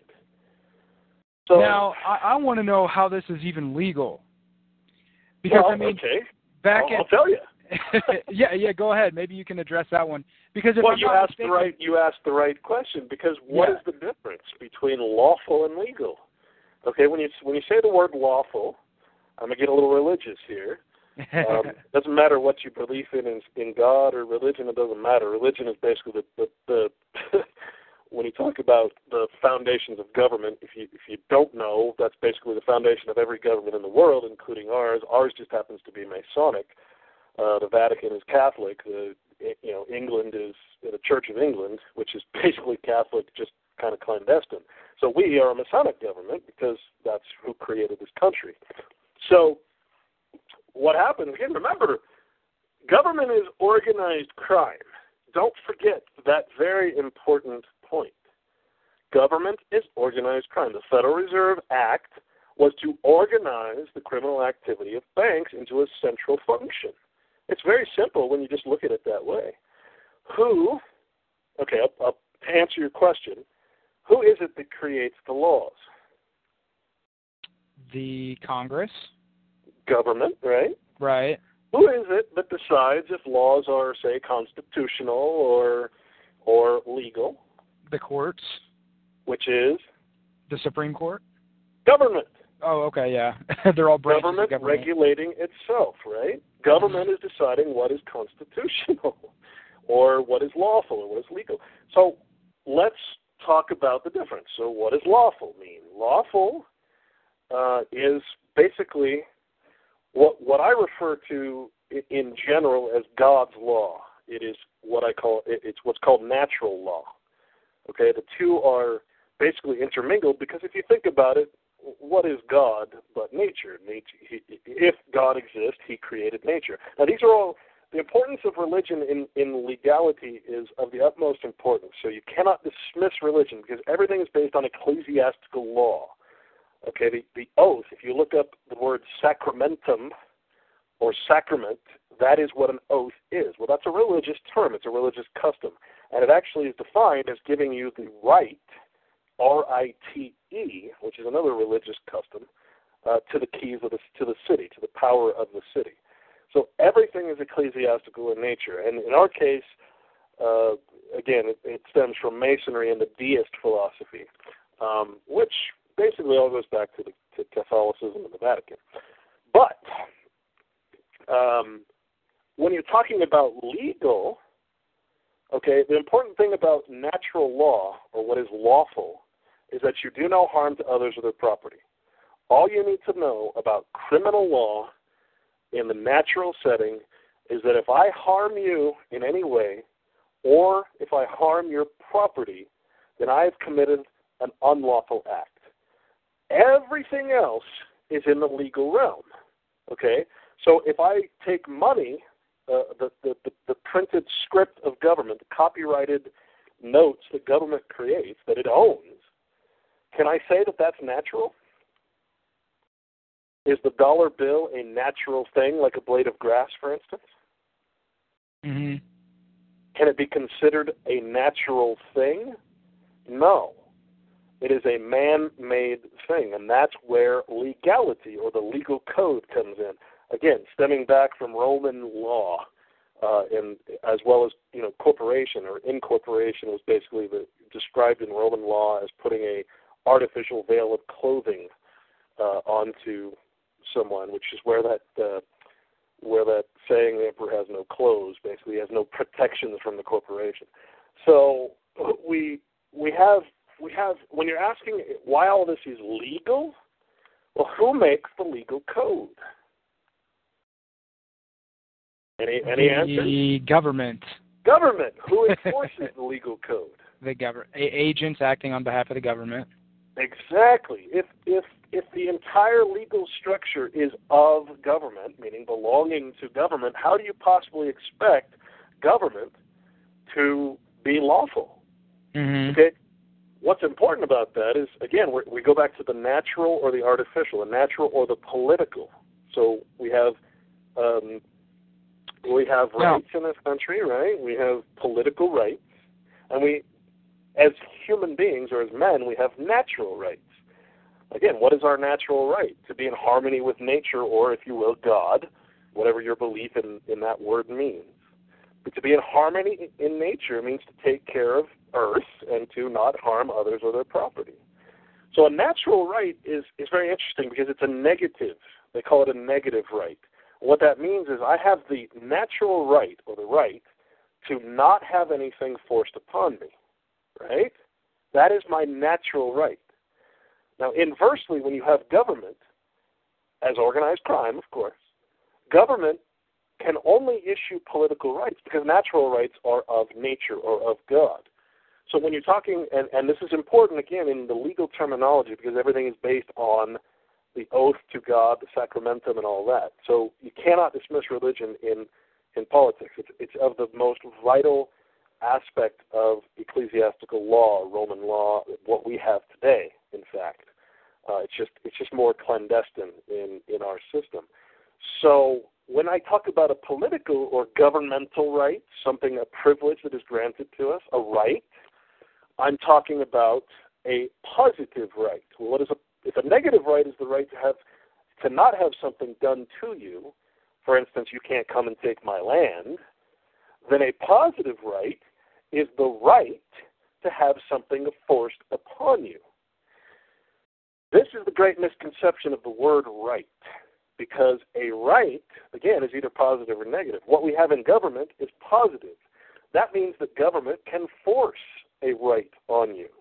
So now, I want to know how this is even legal. Because, okay. I'll tell you. yeah, go ahead. Maybe you can address that one. Because you asked the right question, because what is the difference between lawful and legal? Okay, when you say the word lawful, I'm going to get a little religious here. Doesn't matter what you believe in God or religion, it doesn't matter. Religion is basically the when you talk about the foundations of government, if you don't know, that's basically the foundation of every government in the world, including ours. Ours just happens to be Masonic. The Vatican is Catholic. England is the Church of England, which is basically Catholic, just kind of clandestine. So we are a Masonic government because that's who created this country. So what happens, again, remember, government is organized crime. Don't forget that very important point. Government is organized crime. The Federal Reserve Act was to organize the criminal activity of banks into a central function. It's very simple when you just look at it that way. To answer your question, who is it that creates the laws? The Congress. Government, right? Right. Who is it that decides if laws are, say, constitutional or legal? The courts. Which is? The Supreme Court. Government. Oh, okay, yeah. They're all branches of government regulating itself, right? Government is deciding what is constitutional or what is lawful or what is legal. So let's talk about the difference. So what does lawful mean? Lawful is basically what I refer to in general as God's law. It is it's what's called natural law. Okay, the two are basically intermingled because if you think about it, what is God but nature? If God exists, He created nature. Now, these are all, the importance of religion in legality is of the utmost importance. So you cannot dismiss religion because everything is based on ecclesiastical law. Okay, the oath, if you look up the word sacramentum or sacrament, that is what an oath is. Well, that's a religious term. It's a religious custom. And it actually is defined as giving you the right, R-I-T-E, which is another religious custom, to the keys of to the city, to the power of the city. So everything is ecclesiastical in nature. And in our case, again, it stems from Masonry and the deist philosophy, which basically all goes back to Catholicism and the Vatican. But when you're talking about legal, okay, the important thing about natural law, or what is lawful, is that you do no harm to others or their property. All you need to know about criminal law in the natural setting is that if I harm you in any way, or if I harm your property, then I have committed an unlawful act. Everything else is in the legal realm, okay? So if I take money, the printed script of government, the copyrighted notes that government creates, that it owns, can I say that that's natural? Is the dollar bill a natural thing, like a blade of grass, for instance? Mm-hmm. Can it be considered a natural thing? No. It is a man-made thing, and that's where legality or the legal code comes in. Again, stemming back from Roman law, and as well as corporation or incorporation was basically described in Roman law as putting a artificial veil of clothing onto someone, which is where that saying, "The emperor has no clothes," basically has no protections from the corporation. So we have when you're asking why all this is legal, well, who makes the legal code? Any answers? The government. Government. Who enforces the legal code? The government. Agents acting on behalf of the government. Exactly. If the entire legal structure is of government, meaning belonging to government, how do you possibly expect government to be lawful? Mm-hmm. Okay. What's important about that is, again, we go back to the natural or the artificial, the natural or the political. So we have rights in this country, right? We have political rights, and we, as human beings or as men, we have natural rights. Again, what is our natural right? To be in harmony with nature, or, if you will, God, whatever your belief in that word means. But to be in harmony in nature means to take care of earth and to not harm others or their property. So a natural right is very interesting because it's a negative. They call it a negative right. What that means is I have the natural right, or the right, to not have anything forced upon me, right? That is my natural right. Now, inversely, when you have government, as organized crime, of course, government can only issue political rights because natural rights are of nature or of God. So when you're talking, and this is important, again, in the legal terminology because everything is based on the oath to God, the sacramentum, and all that. So you cannot dismiss religion in politics. It's of the most vital aspect of ecclesiastical law, Roman law, what we have today, in fact. It's just more clandestine in our system. So when I talk about a political or governmental right, something, a privilege that is granted to us, a right, I'm talking about a positive right. Well, if a negative right is the right to not have something done to you, for instance, you can't come and take my land, then a positive right is the right to have something forced upon you. This is the great misconception of the word right, because a right, again, is either positive or negative. What we have in government is positive. That means that government can force a right on you.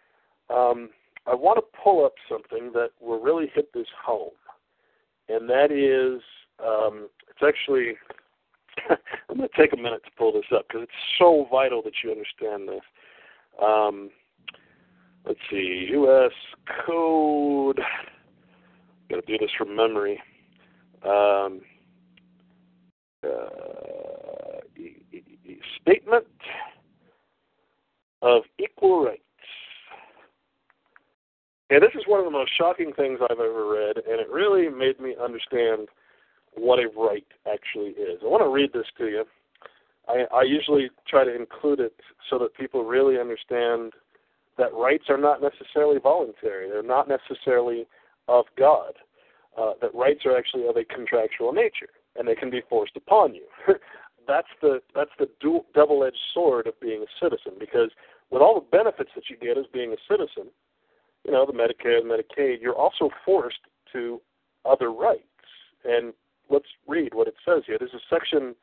I want to pull up something that will really hit this home, and that is, it's actually I'm going to take a minute to pull this up because it's so vital that you understand this. Let's see, U.S. Code. Got to do this from memory. Statement of Equal Rights. And this is one of the most shocking things I've ever read, and it really made me understand what a right actually is. I want to read this to you. I usually try to include it so that people really understand that rights are not necessarily voluntary. They're not necessarily of God. That rights are actually of a contractual nature, and they can be forced upon you. That's the double-edged sword of being a citizen, because with all the benefits that you get as being a citizen, you know, the Medicare and Medicaid, you're also forced to other rights. And let's read what it says here. This is Section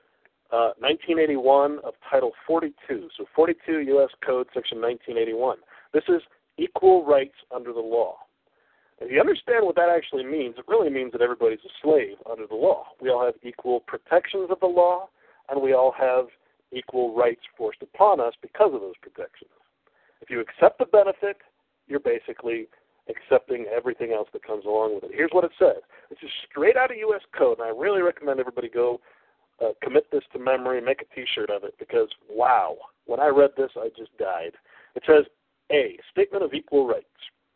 1981 of Title 42. So 42 U.S. Code, Section 1981. This is equal rights under the law. If you understand what that actually means, it really means that everybody's a slave under the law. We all have equal protections of the law, and we all have equal rights forced upon us because of those protections. If you accept the benefit, you're basically accepting everything else that comes along with it. Here's what it says. This is straight out of U.S. Code, and I really recommend everybody go commit this to memory, make a T-shirt of it, because, wow, when I read this, I just died. It says, A, Statement of Equal Rights.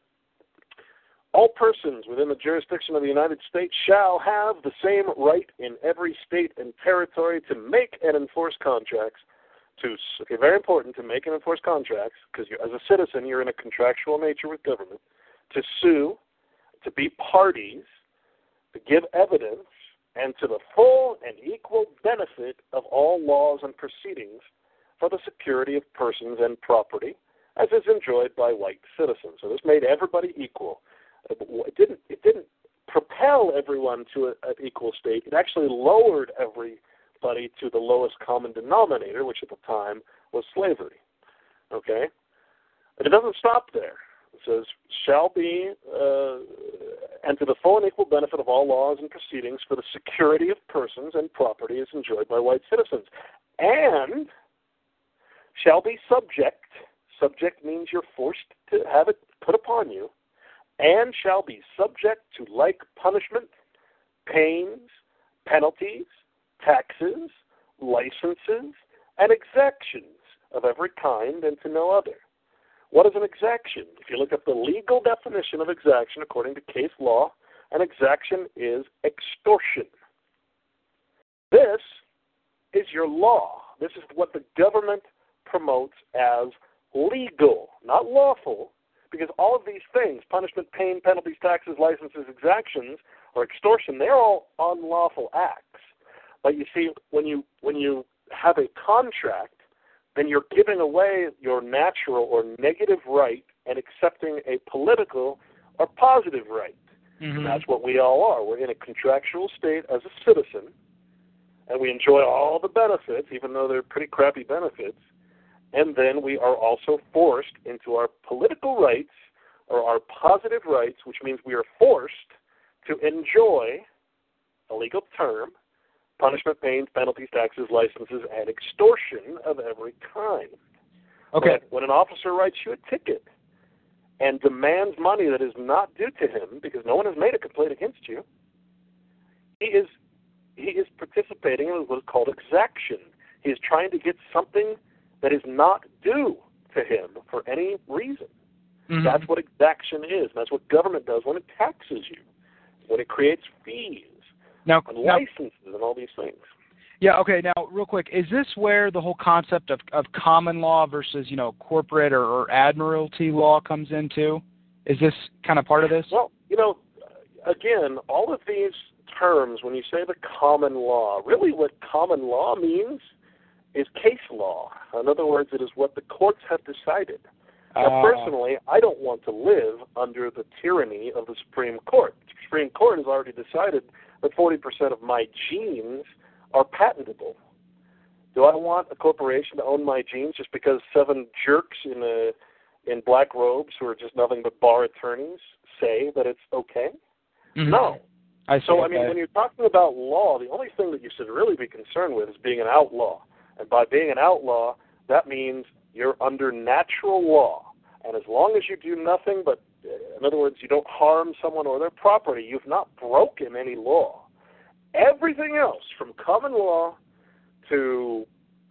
All persons within the jurisdiction of the United States shall have the same right in every state and territory to make and enforce contracts, very important, to make and enforce contracts, because as a citizen, you're in a contractual nature with government, to sue, to be parties, to give evidence, and to the full and equal benefit of all laws and proceedings for the security of persons and property, as is enjoyed by white citizens. So this made everybody equal. It didn't propel everyone to an equal state. It actually lowered everybody to the lowest common denominator, which at the time was slavery. Okay? And it doesn't stop there. It says, shall be, and to the full and equal benefit of all laws and proceedings for the security of persons and property as enjoyed by white citizens. And shall be subject. Subject means you're forced to have it put upon you. And shall be subject to like punishment, pains, penalties, taxes, licenses, and exactions of every kind, and to no other. What is an exaction? If you look up the legal definition of exaction according to case law, an exaction is extortion. This is your law. This is what the government promotes as legal, not lawful, because all of these things, punishment, pain, penalties, taxes, licenses, exactions, or extortion, they're all unlawful acts. But you see, when you have a contract, then you're giving away your natural or negative right and accepting a political or positive right. Mm-hmm. And that's what we all are. We're in a contractual state as a citizen, and we enjoy all the benefits, even though they're pretty crappy benefits. And then we are also forced into our political rights or our positive rights, which means we are forced to enjoy, a legal term, punishment, pains, penalties, taxes, licenses, and extortion of every kind. Okay. When an officer writes you a ticket and demands money that is not due to him because no one has made a complaint against you, he is participating in what is called exaction. He is trying to get something that is not due to him for any reason. Mm-hmm. That's what exaction is. That's what government does when it taxes you, when it creates fees and licenses and all these things. Yeah, okay. Now, real quick, is this where the whole concept of common law versus, corporate or admiralty law comes into? Is this kind of part of this? Well, again, all of these terms, when you say the common law, really what common law means is case law. In other words, it is what the courts have decided. Now, personally, I don't want to live under the tyranny of the Supreme Court. The Supreme Court has already decided that 40% of my genes are patentable. Do I want a corporation to own my genes just because 7 jerks in black robes who are just nothing but bar attorneys say that it's okay? Mm-hmm. No. I see. So, I okay. mean, when you're talking about law, the only thing that you should really be concerned with is being an outlaw. And by being an outlaw, that means you're under natural law. And as long as you do nothing but, in other words, you don't harm someone or their property, you've not broken any law. Everything else, from common law to,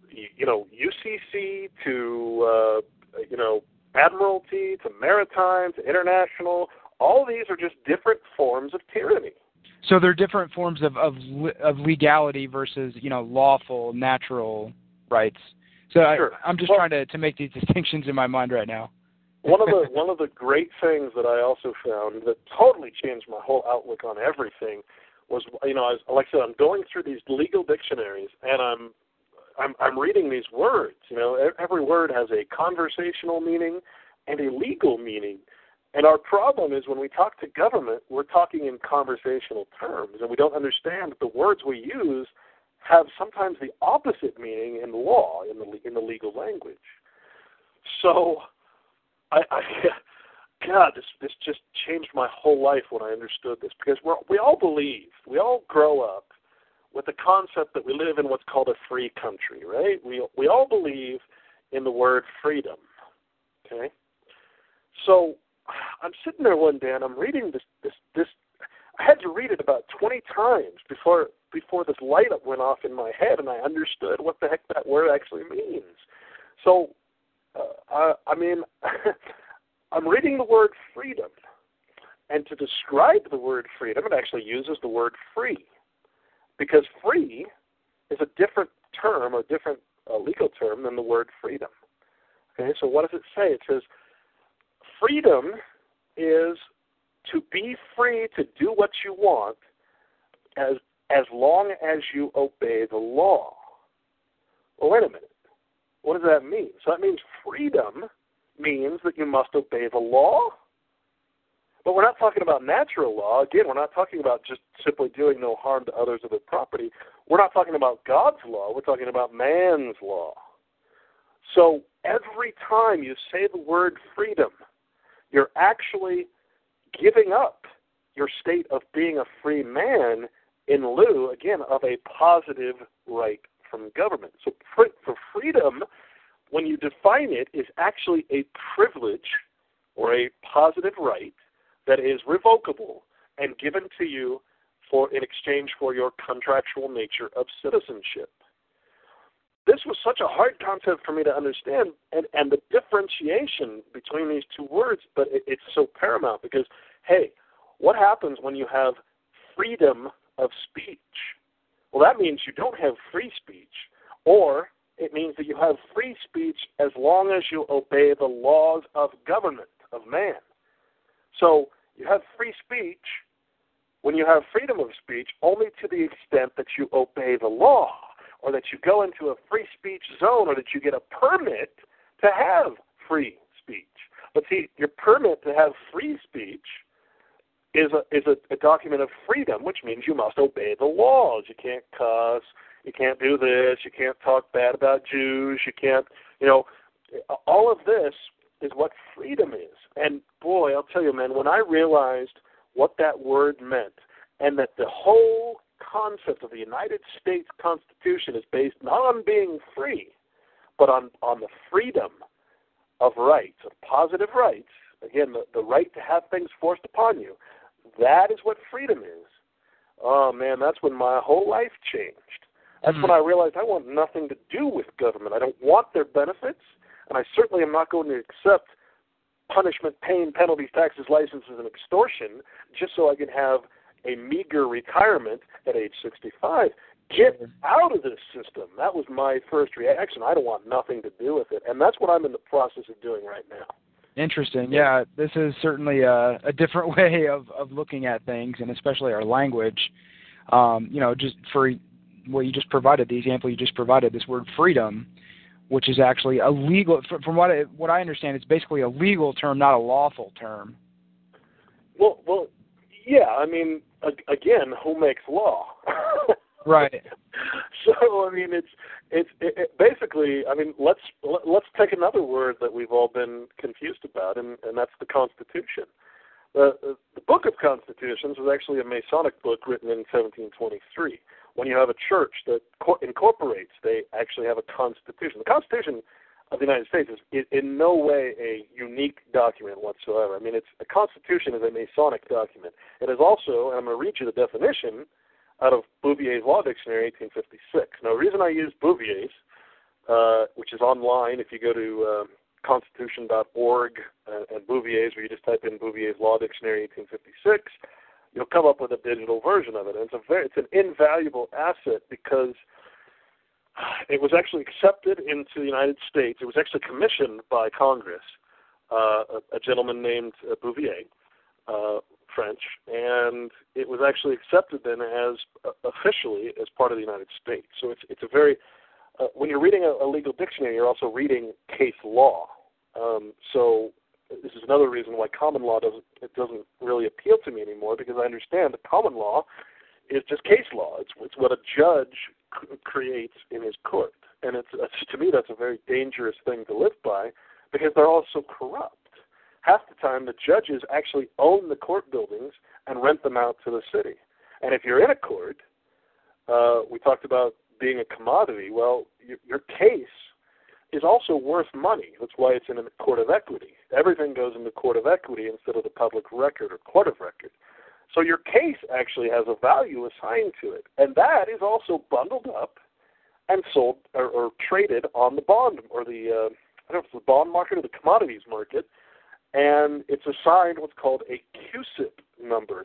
UCC to, admiralty to maritime to international, all these are just different forms of tyranny. So they're different forms of legality versus, lawful, natural rights. So sure. I'm just trying to make these distinctions in my mind right now. One of the great things that I also found that totally changed my whole outlook on everything was, like I said, I'm going through these legal dictionaries and I'm reading these words. Every word has a conversational meaning and a legal meaning. And our problem is when we talk to government, we're talking in conversational terms, and we don't understand that the words we use have sometimes the opposite meaning in law, in the legal language. So, God, this just changed my whole life when I understood this, because we all grow up with the concept that we live in what's called a free country, right? We all believe in the word freedom, okay? So I'm sitting there one day and I'm reading this. I had to read it about 20 times before this light up went off in my head and I understood what the heck that word actually means. So, I'm reading the word freedom, and to describe the word freedom, it actually uses the word free, because free is a different term, a different legal term than the word freedom. Okay, so what does it say? It says freedom is to be free to do what you want as long as you obey the law. Well, wait a minute. What does that mean? So that means freedom means that you must obey the law? But we're not talking about natural law. Again, we're not talking about just simply doing no harm to others or their property. We're not talking about God's law. We're talking about man's law. So every time you say the word freedom, you're actually giving up your state of being a free man in lieu, again, of a positive right from government. So for freedom, when you define it, is actually a privilege or a positive right that is revocable and given to you in exchange for your contractual nature of citizenship. This was such a hard concept for me to understand, and the differentiation between these two words, but it's so paramount because, hey, what happens when you have freedom of speech? Well, that means you don't have free speech, or it means that you have free speech as long as you obey the laws of government, of man. So you have free speech when you have freedom of speech only to the extent that you obey the law, or that you go into a free speech zone, or that you get a permit to have free speech. But see, your permit to have free speech is a document of freedom, which means you must obey the laws. You can't cuss, you can't do this, you can't talk bad about Jews, you can't, all of this is what freedom is. And boy, I'll tell you, man, when I realized what that word meant, and that the whole concept of the United States Constitution is based not on being free, but on the freedom of rights, of positive rights, again, the right to have things forced upon you, that is what freedom is. Oh, man, that's when my whole life changed. That's when I realized I want nothing to do with government. I don't want their benefits, and I certainly am not going to accept punishment, pain, penalties, taxes, licenses, and extortion just so I can have a meager retirement at age 65. Get out of this system. That was my first reaction. I don't want nothing to do with it, and that's what I'm in the process of doing right now. Interesting. Yeah, this is certainly a different way of looking at things, and especially our language. Just for what you just provided, the example you just provided, this word freedom, which is actually a legal, from what I understand, it's basically a legal term, not a lawful term. Well, yeah. I mean, again, who makes law? Right. So I mean, it's basically. I mean, let's take another word that we've all been confused about, and that's the Constitution. The Book of Constitutions was actually a Masonic book written in 1723. When you have a church that incorporates, they actually have a constitution. The Constitution of the United States is in no way a unique document whatsoever. I mean, a Constitution is a Masonic document. It is also, and I'm going to read you the definition out of Bouvier's Law Dictionary, 1856. Now, the reason I use Bouvier's, which is online, if you go to constitution.org and Bouvier's, where you just type in Bouvier's Law Dictionary, 1856, you'll come up with a digital version of it. And it's an invaluable asset because it was actually accepted into the United States. It was actually commissioned by Congress, a gentleman named Bouvier, French, and it was actually accepted then as officially as part of the United States. So it's a very when you're reading a legal dictionary, you're also reading case law. So this is another reason why common law doesn't really appeal to me anymore, because I understand that common law is just case law. It's what a judge creates in his court, and it's to me that's a very dangerous thing to live by, because they're all so corrupt. Half the time, the judges actually own the court buildings and rent them out to the city. And if you're in a court, we talked about being a commodity. Well, your case is also worth money. That's why it's in a court of equity. Everything goes in the court of equity instead of the public record or court of record. So your case actually has a value assigned to it, and that is also bundled up and sold or traded on the bond or the I don't know if it's the bond market or the commodities market, and it's assigned what's called a CUSIP number,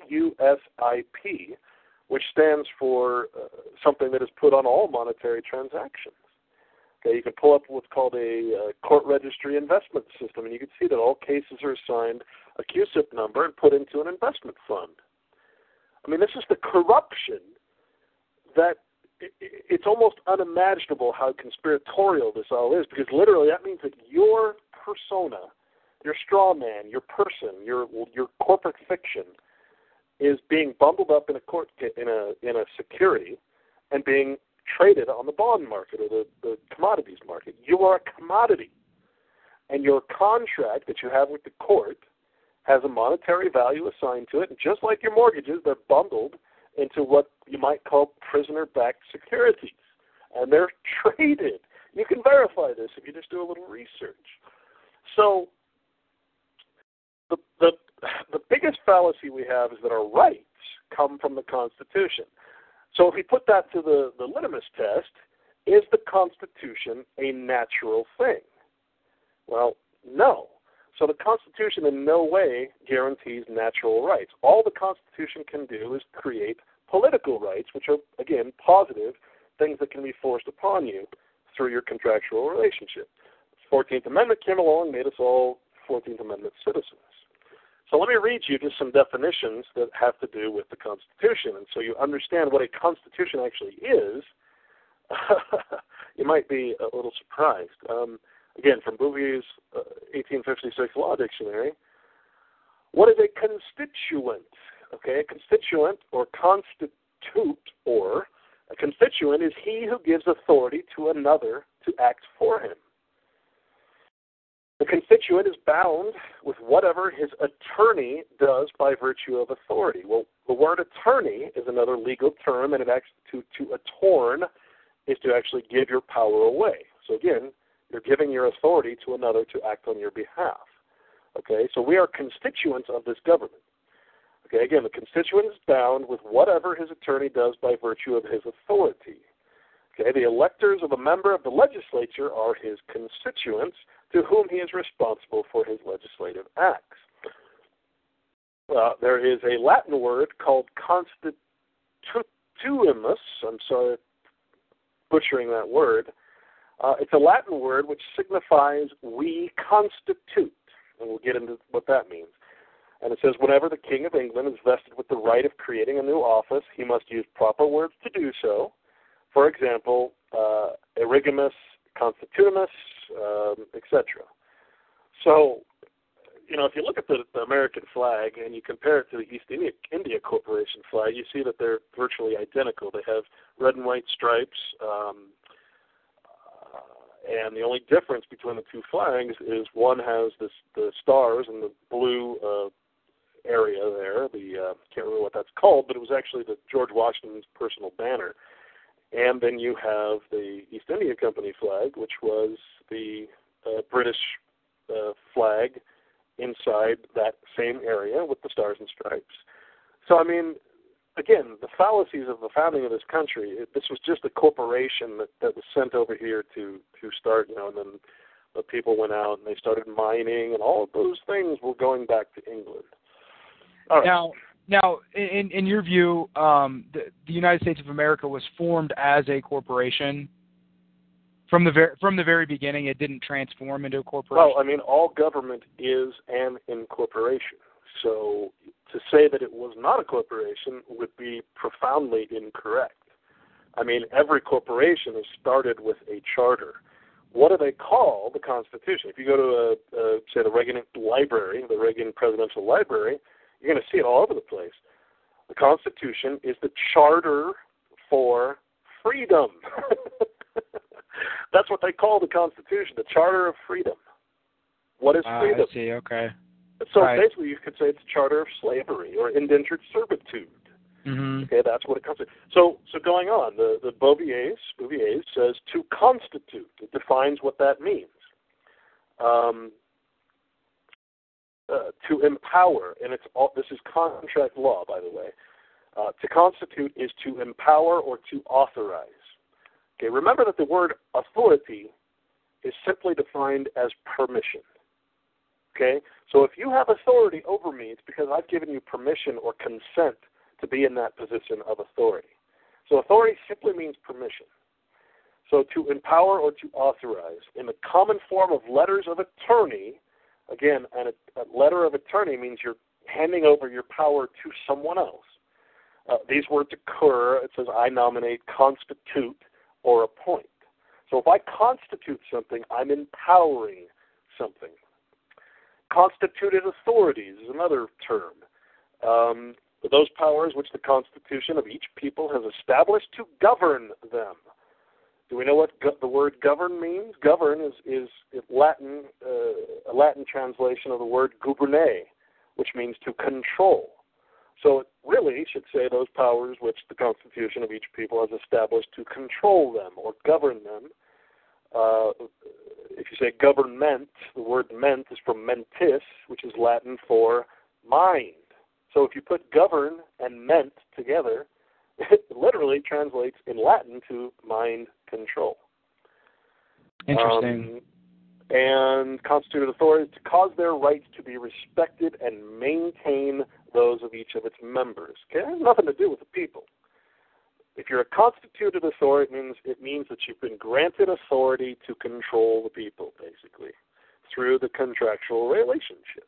CUSIP, which stands for something that is put on all monetary transactions. Okay, you can pull up what's called a court registry investment system, and you can see that all cases are assigned a CUSIP number and put into an investment fund. I mean, this is the corruption that it's almost unimaginable how conspiratorial this all is, because literally that means that your persona, your straw man, your person, your corporate fiction is being bundled up in a court in a security and being traded on the bond market or the commodities market. You are a commodity, and your contract that you have with the court has a monetary value assigned to it, and just like your mortgages, they're bundled into what you might call prisoner-backed securities, and they're traded. You can verify this if you just do a little research. So the biggest fallacy we have is that our rights come from the Constitution. So if we put that to the litmus test, is the Constitution a natural thing? Well, no. So the Constitution in no way guarantees natural rights. All the Constitution can do is create political rights, which are, again, positive, things that can be forced upon you through your contractual relationship. The 14th Amendment came along, made us all 14th Amendment citizens. So let me read you just some definitions that have to do with the Constitution. And so you understand what a Constitution actually is, you might be a little surprised. Again, from Bouvier's 1856 Law Dictionary, what is a constituent? Okay, a constituent or constitute or a constituent is he who gives authority to another to act for him. The constituent is bound with whatever his attorney does by virtue of authority. Well, the word attorney is another legal term, and it actually to attorn is to actually give your power away. So again, you're giving your authority to another to act on your behalf. Okay, so we are constituents of this government. Okay, again, the constituent is bound with whatever his attorney does by virtue of his authority. Okay, the electors of a member of the legislature are his constituents, to whom he is responsible for his legislative acts. There is a Latin word called constituimus. I'm sorry, butchering that word. It's a Latin word which signifies we constitute, and we'll get into what that means. And it says, whenever the King of England is vested with the right of creating a new office, he must use proper words to do so. For example, erigimus, constitutimus, etc. So, if you look at the American flag and you compare it to the East India Corporation flag, you see that they're virtually identical. They have red and white stripes, and the only difference between the two flags is one has the stars and the blue can't remember what that's called, but it was actually the George Washington's personal banner. And then you have the East India Company flag, which was the British flag inside that same area with the stars and stripes. So, I mean, again, the fallacies of the founding of this country, this was just a corporation that was sent over here to start, and then the people went out and they started mining, and all of those things were going back to England. All right. Now, in your view, the United States of America was formed as a corporation from the very beginning. It didn't transform into a corporation. Well, I mean, all government is an incorporation. So to say that it was not a corporation would be profoundly incorrect. I mean, every corporation is started with a charter. What do they call the Constitution? If you go to, say, the Reagan Library, the Reagan Presidential Library, you're going to see it all over the place. The Constitution is the charter for freedom. That's what they call the Constitution, the Charter of Freedom. What is freedom? I see, okay. So right. basically you could say it's a charter of slavery or indentured servitude. Mm-hmm. Okay, that's what it comes to. So going on, the Bouvier says to constitute. It defines what that means. To empower, and this is contract law, by the way. To constitute is to empower or to authorize. Okay, remember that the word authority is simply defined as permission. Okay, so if you have authority over me, it's because I've given you permission or consent to be in that position of authority. So authority simply means permission. So to empower or to authorize in the common form of letters of attorney. Again, a letter of attorney means you're handing over your power to someone else. These words occur. It says, I nominate, constitute, or appoint. So if I constitute something, I'm empowering something. Constituted authorities is another term. Those powers which the Constitution of each people has established to govern them. Do we know what the word govern means? Govern is Latin, a Latin translation of the word guberne, which means to control. So it really should say those powers which the Constitution of each people has established to control them or govern them. If you say government, the word ment is from mentis, which is Latin for mind. So if you put govern and ment together, it literally translates in Latin to mind control. Interesting. And constituted authorities to cause their rights to be respected and maintain those of each of its members. Okay, it has nothing to do with the people. If you're a constituted authority, it means that you've been granted authority to control the people, basically, through the contractual relationship.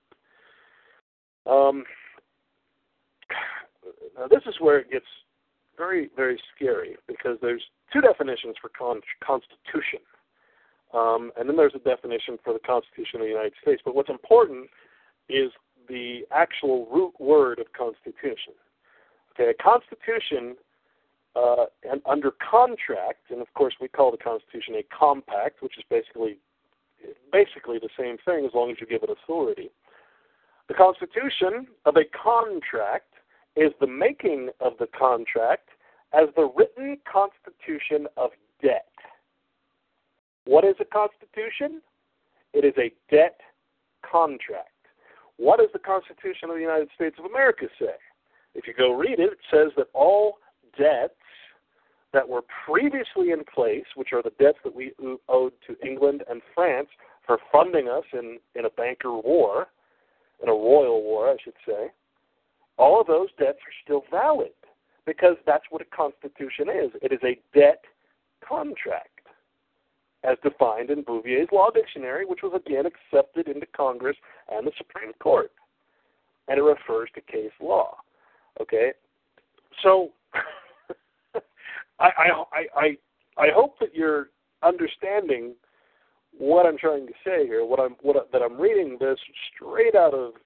Now, this is where it gets very, very scary, because there's two definitions for constitution. And then there's a definition for the Constitution of the United States. But what's important is the actual root word of constitution. Okay, a constitution, and under contract, and of course we call the Constitution a compact, which is basically the same thing as long as you give it authority. The constitution of a contract is the making of the contract as the written constitution of debt. What is a constitution? It is a debt contract. What does the Constitution of the United States of America say? If you go read it, it says that all debts that were previously in place, which are the debts that we owed to England and France for funding us in a banker war, in a royal war, I should say, all of those debts are still valid, because that's what a constitution is. It is a debt contract, as defined in Bouvier's Law Dictionary, which was again accepted into Congress and the Supreme Court. And it refers to case law. Okay? So I hope that you're understanding what I'm trying to say here. That I'm reading this straight out of,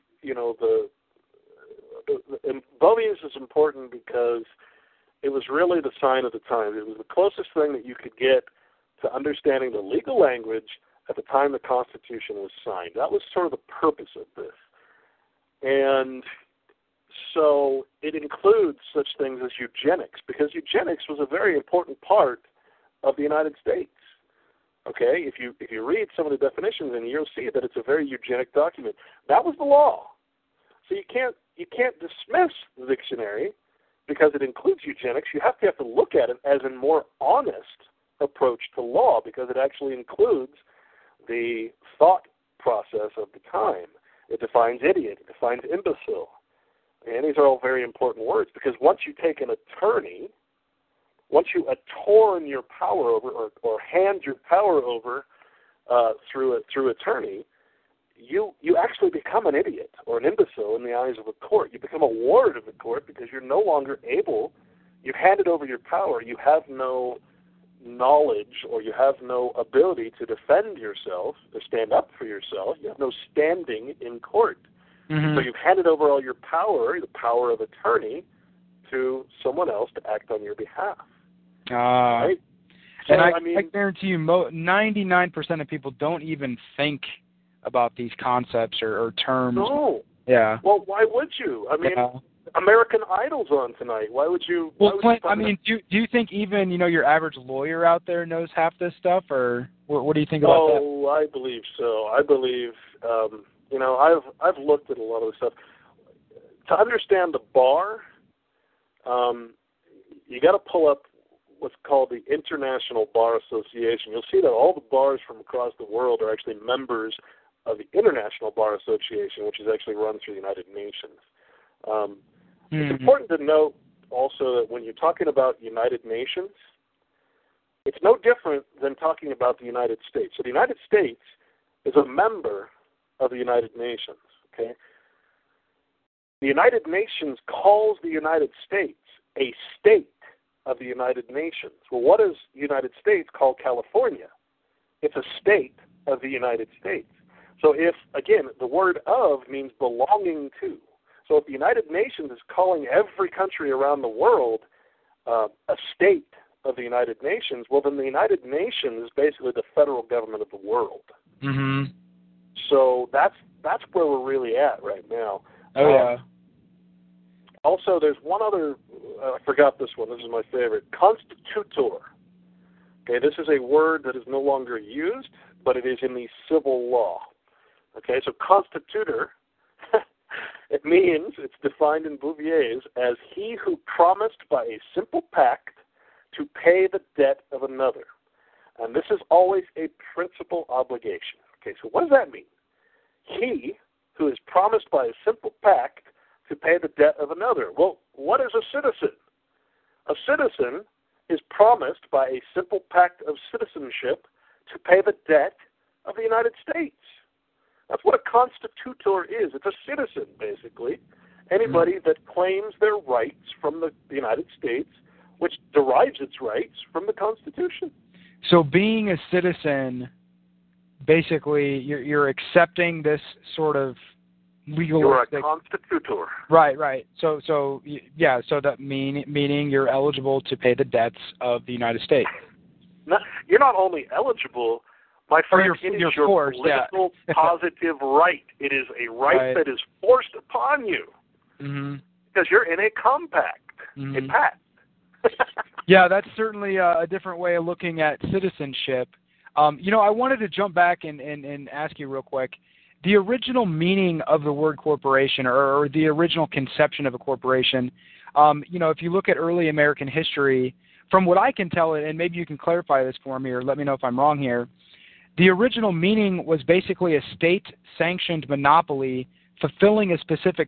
Bouvier's is important because it was really the sign of the times. It was the closest thing that you could get to understanding the legal language at the time the Constitution was signed. That was sort of the purpose of this. And so it includes such things as eugenics, because eugenics was a very important part of the United States. Okay, if you read some of the definitions, and you'll see that it's a very eugenic document. That was the law. So you can't dismiss the dictionary because it includes eugenics. You have to look at it as a more honest approach to law, because it actually includes the thought process of the time. It defines idiot. It defines imbecile. And these are all very important words, because once you take an attorney, once you attorn your power over, or hand your power over through attorney, you actually become an idiot or an imbecile in the eyes of a court. You become a ward of the court because you're no longer able, you've handed over your power, you have no knowledge or you have no ability to defend yourself, to stand up for yourself. You have no standing in court. Mm-hmm. So you've handed over all your power, the power of attorney, to someone else to act on your behalf. Right? So, and I guarantee you 99% of people don't even think about these concepts or terms. No. Yeah. Well, why would you? I mean, American Idol's on tonight. Why would you? Well, Clint, I mean, do you think even your average lawyer out there knows half this stuff, or what do you think about that? Oh, I believe so. I believe I've looked at a lot of this stuff. To understand the bar, you got to pull up what's called the International Bar Association. You'll see that all the bars from across the world are actually members of the International Bar Association, which is actually run through the United Nations. It's important to note also that when you're talking about United Nations, it's no different than talking about the United States. So the United States is a member of the United Nations. Okay, the United Nations calls the United States a state of the United Nations. Well, what does the United States call California? It's a state of the United States. So if, again, the word of means belonging to. So if the United Nations is calling every country around the world a state of the United Nations, well, then the United Nations is basically the federal government of the world. Mm-hmm. So that's where we're really at right now. Oh, yeah. Also, there's one other, I forgot this one, this is my favorite, constitutor. Okay, this is a word that is no longer used, but it is in the civil law. Okay, so constitutor, it means, it's defined in Bouvier's as he who promised by a simple pact to pay the debt of another. And this is always a principal obligation. Okay, so what does that mean? He who is promised by a simple pact to pay the debt of another. Well, what is a citizen? A citizen is promised by a simple pact of citizenship to pay the debt of the United States. That's what a constitutor is. It's a citizen, basically. Anybody that claims their rights from the United States, which derives its rights from the Constitution. So being a citizen, basically, you're accepting this sort of legalistic. You're a constitutor. Right. So that meaning you're eligible to pay the debts of the United States. You're not only eligible, my friend, it is your forced, political positive right. It is a right that is forced upon you because you're in a compact, a pact. Yeah, that's certainly a different way of looking at citizenship. I wanted to jump back and ask you real quick. The original meaning of the word corporation, or the original conception of a corporation, if you look at early American history, from what I can tell, and maybe you can clarify this for me or let me know if I'm wrong here, the original meaning was basically a state-sanctioned monopoly fulfilling a specific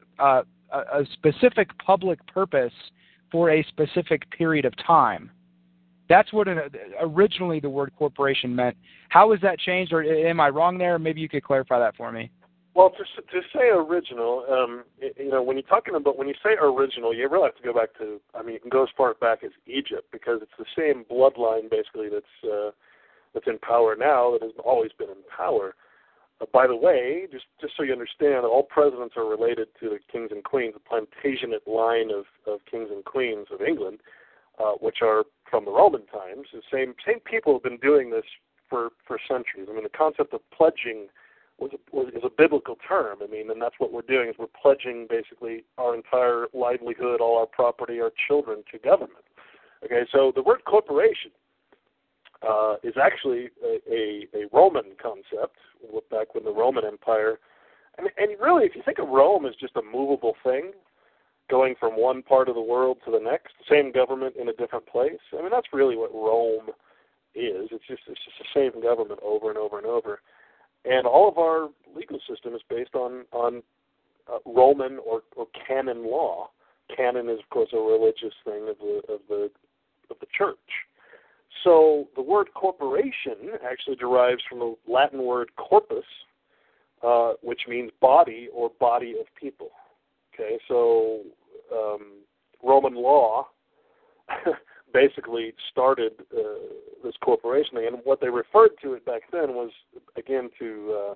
public purpose for a specific period of time. That's what originally the word corporation meant. How has that changed, or am I wrong there? Maybe you could clarify that for me. Well, to say original, when you say original, you really have to go back to, you can go as far back as Egypt, because it's the same bloodline basically that's in power now that has always been in power. By the way, just so you understand, all presidents are related to the kings and queens, the Plantagenet line of kings and queens of England, which are from the Roman times. The same people have been doing this for centuries. The concept of pledging is a biblical term. I mean, and that's what we're doing is we're pledging basically our entire livelihood, all our property, our children to government. Okay, so the word corporation is actually a Roman concept back when the Roman Empire. And really, if you think of Rome as just a movable thing, going from one part of the world to the next, same government in a different place. I mean, that's really what Rome is. It's just the same government over and over and over. And all of our legal system is based on Roman or canon law. Canon is, of course, a religious thing of the church. So the word corporation actually derives from the Latin word corpus, which means body or body of people. Okay, so Roman law basically started this corporation thing, and what they referred to it back then was, again, to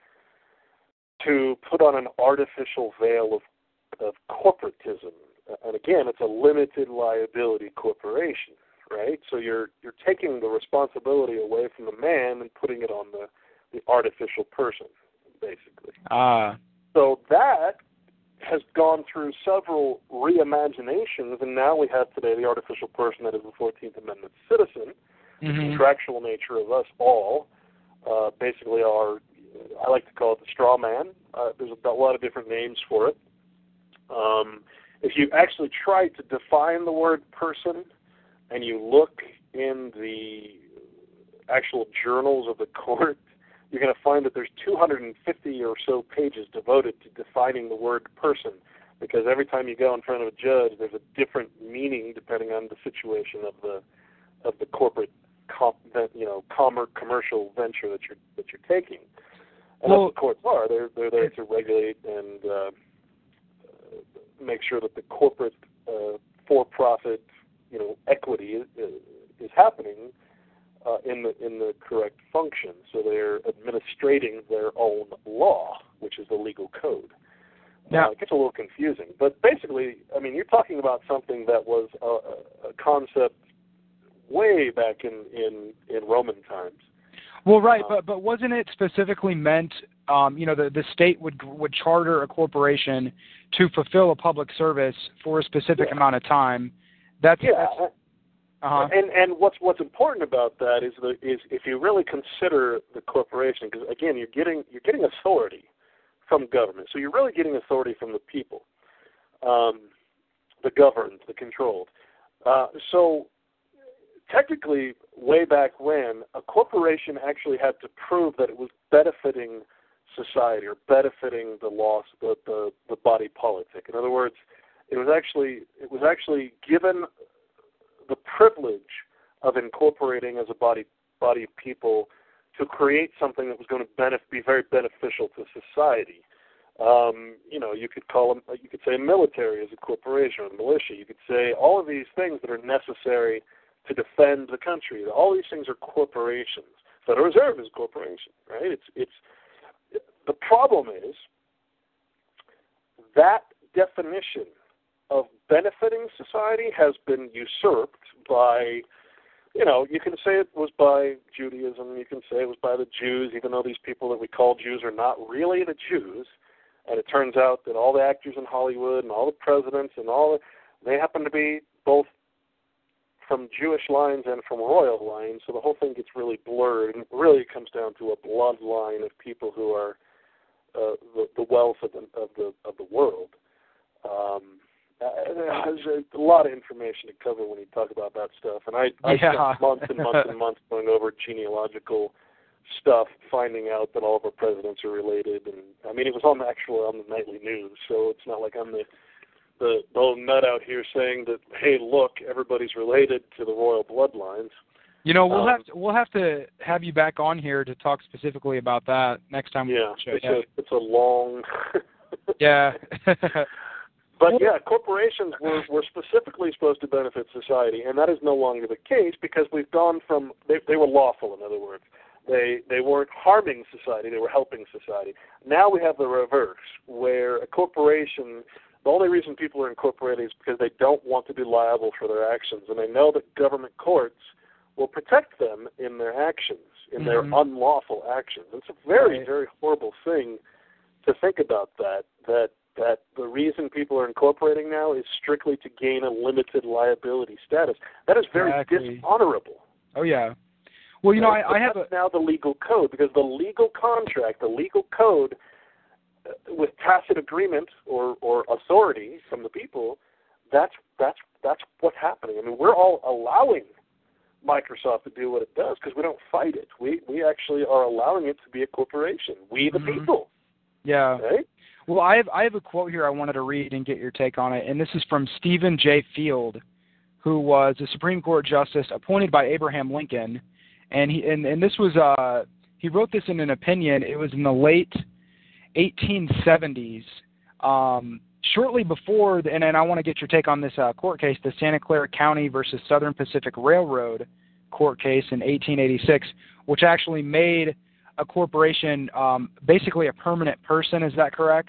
put on an artificial veil of corporatism. And again, it's a limited liability corporation, right? So you're taking the responsibility away from the man and putting it on the artificial person, basically. So that has gone through several reimaginations, and now we have today the artificial person that is the 14th Amendment citizen, the contractual nature of us all, basically I like to call it the straw man. There's a lot of different names for it. If you actually try to define the word person and you look in the actual journals of the court, you're going to find that there's 250 or so pages devoted to defining the word person, because every time you go in front of a judge, there's a different meaning depending on the situation of the corporate, commercial venture that you're taking. And that's what courts are. They're there to regulate and make sure that the corporate for-profit, equity is happening in the correct function. So they're administrating their own law, which is the legal code. Now, it gets a little confusing, but basically, I mean, you're talking about something that was a concept way back in Roman times. Well, right, but wasn't it specifically meant, the state would charter a corporation to fulfill a public service for a specific amount of time? And what's important about that is if you really consider the corporation, because again, you're getting authority from government, so you're really getting authority from the people, the governed, the controlled. So technically, way back when, a corporation actually had to prove that it was benefiting society or benefiting the body politic. In other words, it was actually given the privilege of incorporating as a body of people to create something that was going to be very beneficial to society. You could say military as a corporation, or militia. You could say all of these things that are necessary to defend the country. All these things are corporations. Federal Reserve is a corporation, right? It's the problem is that definition of benefiting society has been usurped by, you can say it was by Judaism, you can say it was by the Jews, even though these people that we call Jews are not really the Jews. And it turns out that all the actors in Hollywood and all the presidents and they happen to be both from Jewish lines and from royal lines, so the whole thing gets really blurred, and really it comes down to a bloodline of people who are the wealth of the world. There's a lot of information to cover when you talk about that stuff, and I spent months and months and months going over genealogical stuff, finding out that all of our presidents are related, and I mean it was on the nightly news, so it's not like I'm the old nut out here saying that, hey, look, everybody's related to the royal bloodlines. We'll have to have you back on here to talk specifically about that next time. It's a long. Yeah. But corporations were specifically supposed to benefit society, and that is no longer the case because we've gone from they were lawful. In other words, they weren't harming society; they were helping society. Now we have the reverse, where a corporation. The only reason people are incorporated is because they don't want to be liable for their actions, and they know that government courts will protect them in their actions. in their unlawful actions. It's a very, very horrible thing to think about that the reason people are incorporating now is strictly to gain a limited liability status. That is very dishonorable. Oh, yeah. Well, you know, I have now the legal code, because the legal contract, the legal code, with tacit agreement or authority from the people, that's what's happening. I mean, we're all allowing Microsoft to do what it does because we don't fight it. We actually are allowing it to be a corporation. We the people. Yeah. Right? Well, I have a quote here I wanted to read and get your take on it, and this is from Stephen J. Field, who was a Supreme Court justice appointed by Abraham Lincoln, and this was he wrote this in an opinion. It was in the late 1870s, shortly before, and I want to get your take on this court case, the Santa Clara County versus Southern Pacific Railroad court case in 1886, which actually made a corporation basically a permanent person. Is that correct?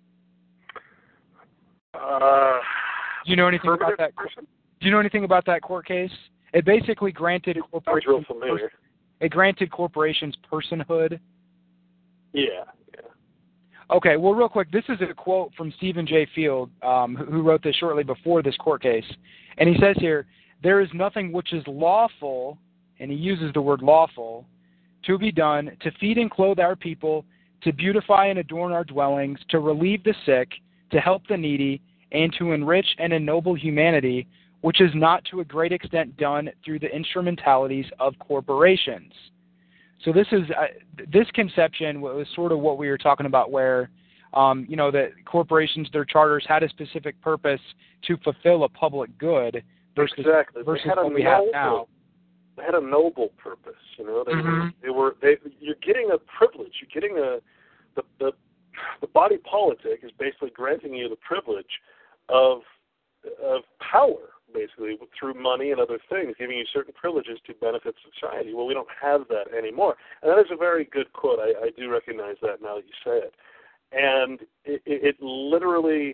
Do you know anything about that? Person? Do you know anything about that court case? It basically granted corporations. Real familiar. It granted corporations personhood. Yeah. Okay, well, real quick, this is a quote from Stephen J. Field, who wrote this shortly before this court case. And he says here, "There is nothing which is lawful," and he uses the word lawful, "to be done, to feed and clothe our people, to beautify and adorn our dwellings, to relieve the sick, to help the needy, and to enrich and ennoble humanity, which is not to a great extent done through the instrumentalities of corporations." So this is this conception was sort of what we were talking about, where you know, that corporations, their charters had a specific purpose to fulfill a public good versus what we have now. They had a noble purpose, you know. You're getting a privilege. You're getting the body politic is basically granting you the privilege of power, basically, through money and other things, giving you certain privileges to benefit society. Well, we don't have that anymore. And that is a very good quote. I do recognize that now that you say it. And it literally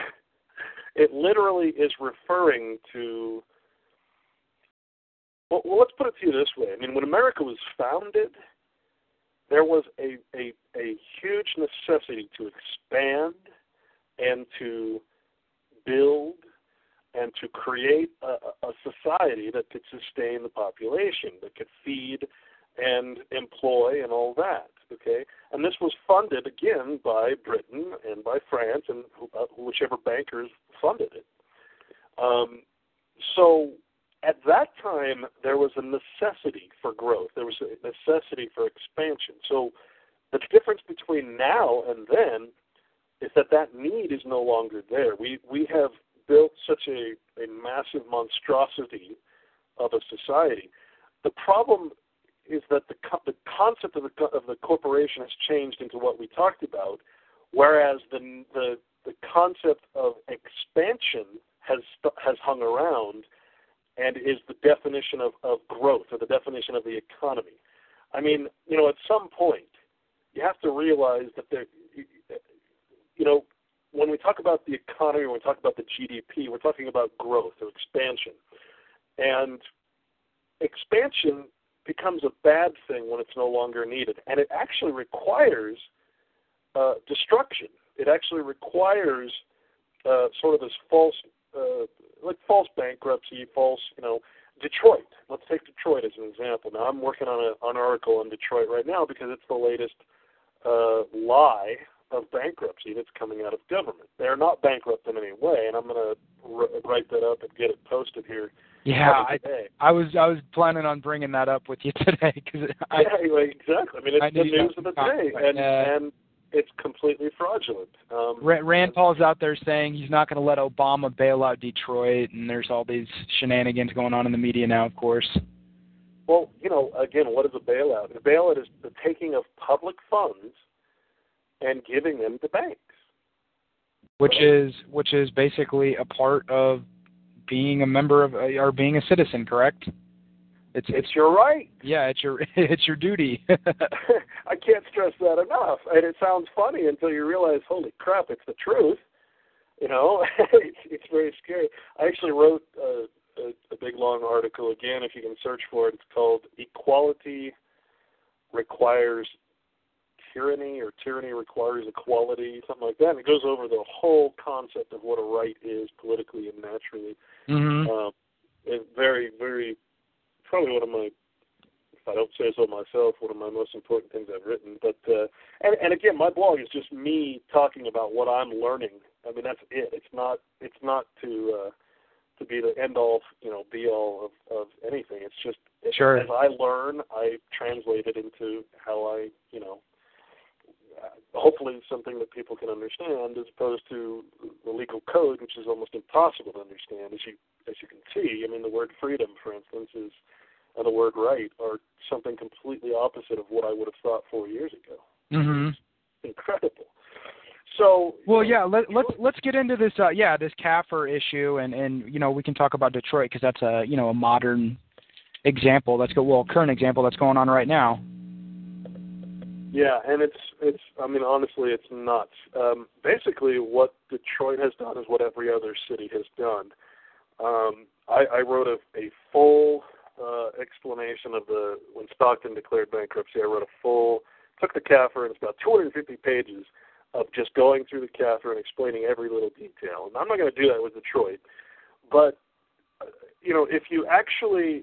is referring to, well, let's put it to you this way. I mean, when America was founded, there was a huge necessity to expand and to build and to create a society that could sustain the population, that could feed and employ and all that, okay? And this was funded, again, by Britain and by France and whichever bankers funded it. So at that time, there was a necessity for growth. There was a necessity for expansion. So the difference between now and then is that need is no longer there. We have built such a massive monstrosity of a society. The problem is that the concept of the corporation has changed into what we talked about, whereas the concept of expansion has hung around and is the definition of growth, or the definition of the economy. I mean, you know, at some point, you have to realize that when we talk about the economy, when we talk about the GDP, we're talking about growth or expansion. And expansion becomes a bad thing when it's no longer needed. And it actually requires destruction. It actually requires sort of this false bankruptcy, Detroit. Let's take Detroit as an example. Now, I'm working on an article on Detroit right now because it's the latest lie of bankruptcy that's coming out of government. They're not bankrupt in any way, and I'm going to write that up and get it posted here. Yeah, I was planning on bringing that up with you today. Exactly. I mean, it's the news of the day, and it's completely fraudulent. Rand Paul's out there saying he's not going to let Obama bail out Detroit, and there's all these shenanigans going on in the media now, of course. Well, again, what is a bailout? A bailout is the taking of public funds and giving them to banks, which is basically a part of being a member of or being a citizen, correct? It's your right. Yeah, it's your duty. I can't stress that enough. And it sounds funny until you realize, holy crap, it's the truth. It's very scary. I actually wrote a big long article, again, if you can search for it. It's called Equality requires tyranny, or tyranny requires equality, something like that. And it goes over the whole concept of what a right is politically and naturally. Mm-hmm. It's very, very, probably one of my, if I don't say so myself, one of my most important things I've written. But and again, my blog is just me talking about what I'm learning. I mean, that's it. It's not to be the end all, be all of anything. It's just Sure. as I learn, I translate it into how I, hopefully something that people can understand, as opposed to the legal code, which is almost impossible to understand. As you can see, I mean, the word freedom, for instance, and the word right are something completely opposite of what I would have thought 4 years ago. Mm-hmm. Incredible. So, well, yeah, let's get into this. This CAFR issue, and we can talk about Detroit, because that's a modern example. Current example that's going on right now. Yeah, and it's. I mean, honestly, it's nuts. Basically, what Detroit has done is what every other city has done. I wrote a full explanation of when Stockton declared bankruptcy. I took the CAFR, and it's about 250 pages of just going through the CAFR and explaining every little detail. And I'm not going to do that with Detroit, but if you actually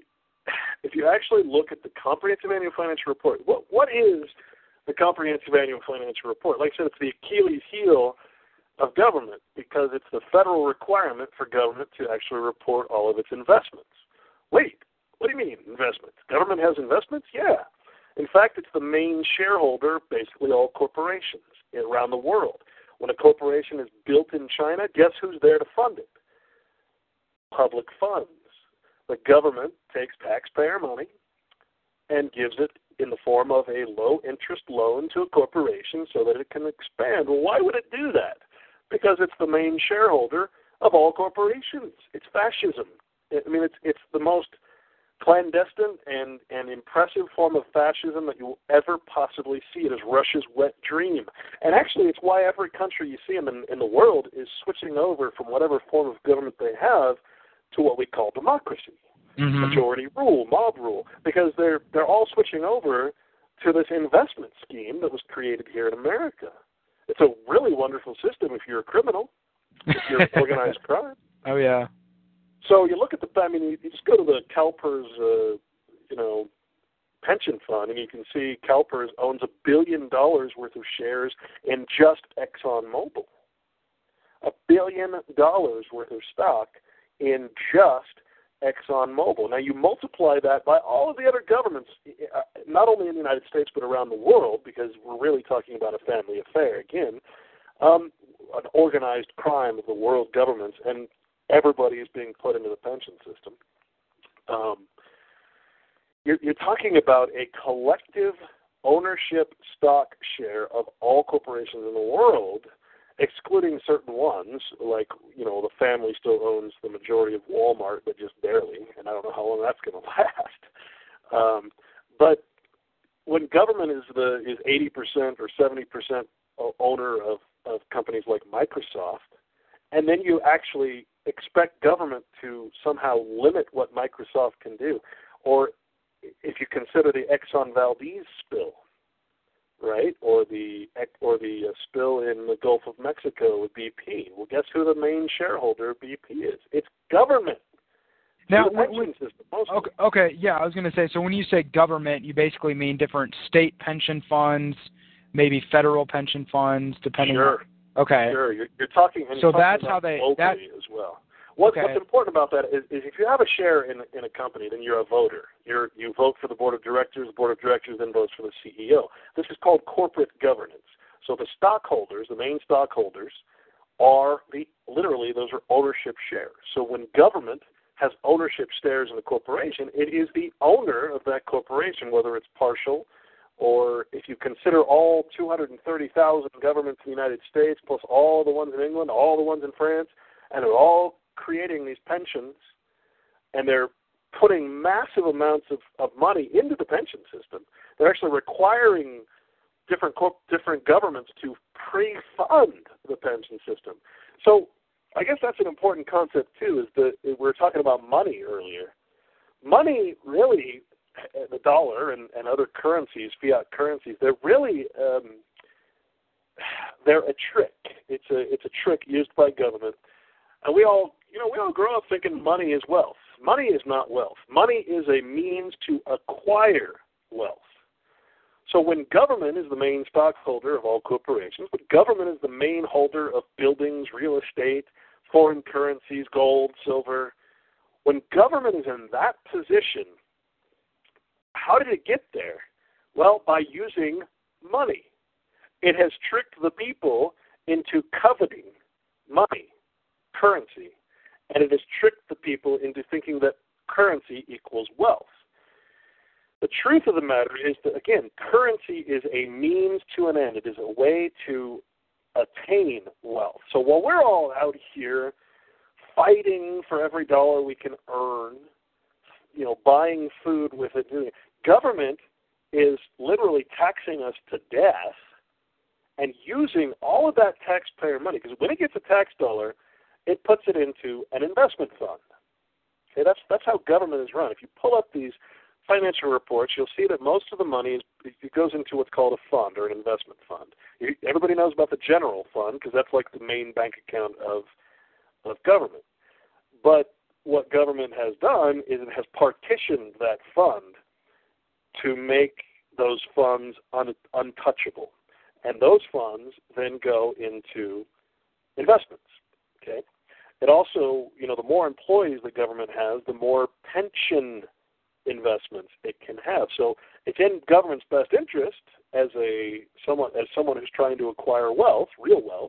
look at the Comprehensive Annual Financial Report, what is the Comprehensive Annual Financial Report? Like I said, it's the Achilles heel of government, because it's the federal requirement for government to actually report all of its investments. Wait, what do you mean investments? Government has investments? Yeah. In fact, it's the main shareholder, basically all corporations around the world. When a corporation is built in China, guess who's there to fund it? Public funds. The government takes taxpayer money and gives it in the form of a low-interest loan to a corporation so that it can expand. Well, why would it do that? Because it's the main shareholder of all corporations. It's fascism. I mean, it's the most clandestine and impressive form of fascism that you'll ever possibly see. It is Russia's wet dream. And actually, it's why every country you see in the world is switching over from whatever form of government they have to what we call democracy. Mm-hmm. Majority rule, mob rule, because they're all switching over to this investment scheme that was created here in America. It's a really wonderful system if you're a criminal, if you're organized crime. Oh, yeah. So you look at you just go to the CalPERS, pension fund, and you can see CalPERS owns $1 billion worth of shares in just ExxonMobil. $1 billion worth of stock in just ExxonMobil. Now you multiply that by all of the other governments, not only in the United States but around the world, because we're really talking about a family affair again, an organized crime of the world governments, and everybody is being put into the pension system. You're talking about a collective ownership stock share of all corporations in the world, excluding certain ones, like, the family still owns the majority of Walmart, but just barely, and I don't know how long that's going to last. But when government is 80% or 70% owner of companies like Microsoft, and then you actually expect government to somehow limit what Microsoft can do, or if you consider the Exxon Valdez spill, right, or the spill in the Gulf of Mexico with BP. Well, guess who the main shareholder of BP is? It's government. Now, the pension system, okay, yeah, I was going to say, so when you say government, you basically mean different state pension funds, maybe federal pension funds, depending. Sure. Okay. Sure. You're talking. And so you're that's talking how they. Locally as well. What's important about that is if you have a share in a company, then you're a voter. You vote for the board of directors. The board of directors then votes for the CEO. This is called corporate governance. So the stockholders, the main stockholders, are literally those are ownership shares. So when government has ownership shares in a corporation, it is the owner of that corporation, whether it's partial or if you consider all 230,000 governments in the United States, plus all the ones in England, all the ones in France, and they're all creating these pensions, and they're putting massive amounts of money into the pension system. They're actually requiring different governments to pre-fund the pension system. So I guess that's an important concept, too, is that we were talking about money earlier. Money really the dollar and other currencies, fiat currencies, they're really they're a trick. It's a trick used by government, and we all grow up thinking money is wealth. Money is not wealth. Money is a means to acquire wealth. So when government is the main stockholder of all corporations, when government is the main holder of buildings, real estate, foreign currencies, gold, silver, when government is in that position, how did it get there? Well, by using money. It has tricked the people into coveting money, currency, and it has tricked the people into thinking that currency equals wealth. The truth of the matter is that, again, currency is a means to an end. It is a way to attain wealth. So while we're all out here fighting for every dollar we can earn, buying food with it, government is literally taxing us to death and using all of that taxpayer money, because when it gets a tax dollar, it puts it into an investment fund. Okay, that's how government is run. If you pull up these financial reports, you'll see that most of the money it goes into what's called a fund or an investment fund. Everybody knows about the general fund because that's like the main bank account of government. But what government has done is it has partitioned that fund to make those funds untouchable. And those funds then go into investments. Okay. It also, the more employees the government has, the more pension investments it can have. So it's in government's best interest as someone who's trying to acquire wealth, real wealth,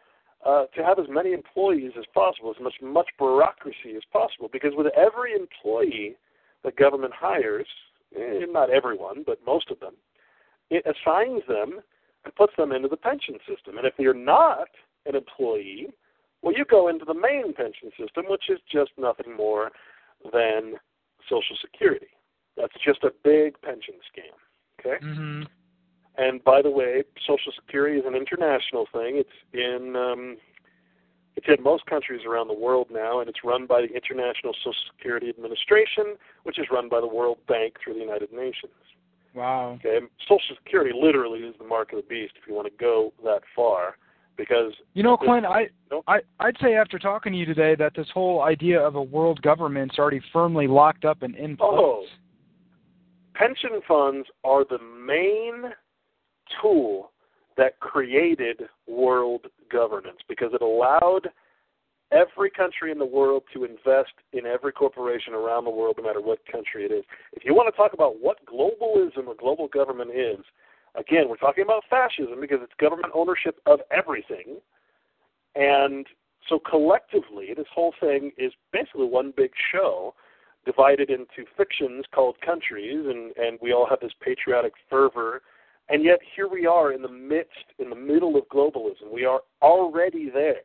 to have as many employees as possible, as much bureaucracy as possible. Because with every employee the government hires, not everyone, but most of them, it assigns them and puts them into the pension system. And if you're not an employee, well, you go into the main pension system, which is just nothing more than Social Security. That's just a big pension scam, okay? Mm-hmm. And by the way, Social Security is an international thing. It's in most countries around the world now, and it's run by the International Social Security Administration, which is run by the World Bank through the United Nations. Wow. Okay, Social Security literally is the mark of the beast if you want to go that far, because Clint, I'd say after talking to you today that this whole idea of a world government's already firmly locked up and in place. Oh, pension funds are the main tool that created world governance because it allowed every country in the world to invest in every corporation around the world, no matter what country it is. If you want to talk about what globalism or global government is, again, we're talking about fascism because it's government ownership of everything. And so collectively, this whole thing is basically one big show divided into fictions called countries, and we all have this patriotic fervor. And yet here we are in the middle of globalism. We are already there.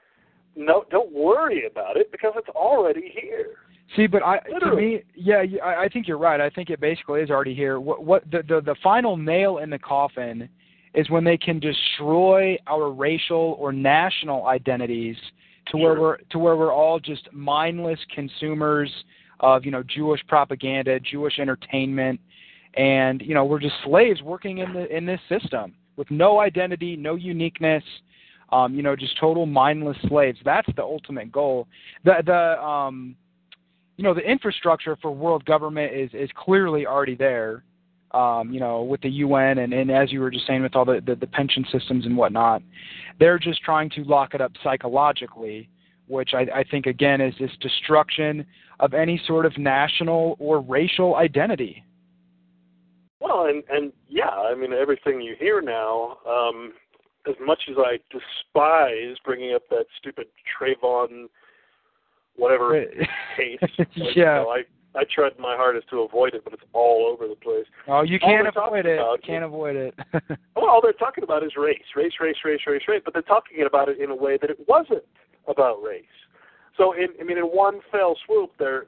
No, don't worry about it because it's already here. See, but I think you're right. I think it basically is already here. What the final nail in the coffin is when they can destroy our racial or national identities to where we're all just mindless consumers of Jewish propaganda, Jewish entertainment, and we're just slaves working in this system with no identity, no uniqueness. Just total mindless slaves. That's the ultimate goal. The infrastructure for world government is clearly already there, with the UN and as you were just saying, with all the pension systems and whatnot. They're just trying to lock it up psychologically, which I think, again, is this destruction of any sort of national or racial identity. Well, and yeah, I mean, everything you hear now, as much as I despise bringing up that stupid Trayvon whatever case, yeah. I tried my hardest to avoid it, but it's all over the place. Oh, you can't avoid it. Can't avoid it. Well, all they're talking about is race, but they're talking about it in a way that it wasn't about race. So, in one fell swoop, they're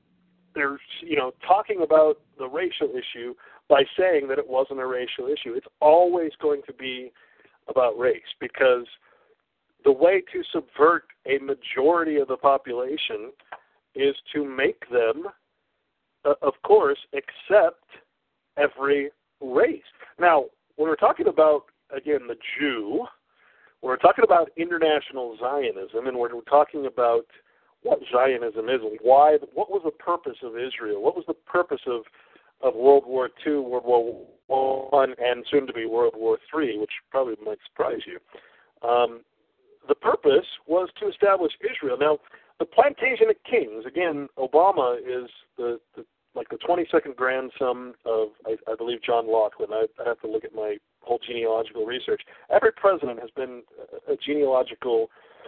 talking about the racial issue by saying that it wasn't a racial issue. It's always going to be about race because the way to subvert a majority of the population is to make them of course, accept every race. Now, when we're talking about, again, the Jew, we're talking about international Zionism, and we're talking about what Zionism is and why. What was the purpose of Israel? What was the purpose of World War II, World War I, and soon to be World War III, which probably might surprise you. The purpose was to establish Israel. Now, the Plantagenet Kings, again, Obama is the 22nd grandson of, I believe, John Laughlin. I have to look at my whole genealogical research. Every president has been a genealogical,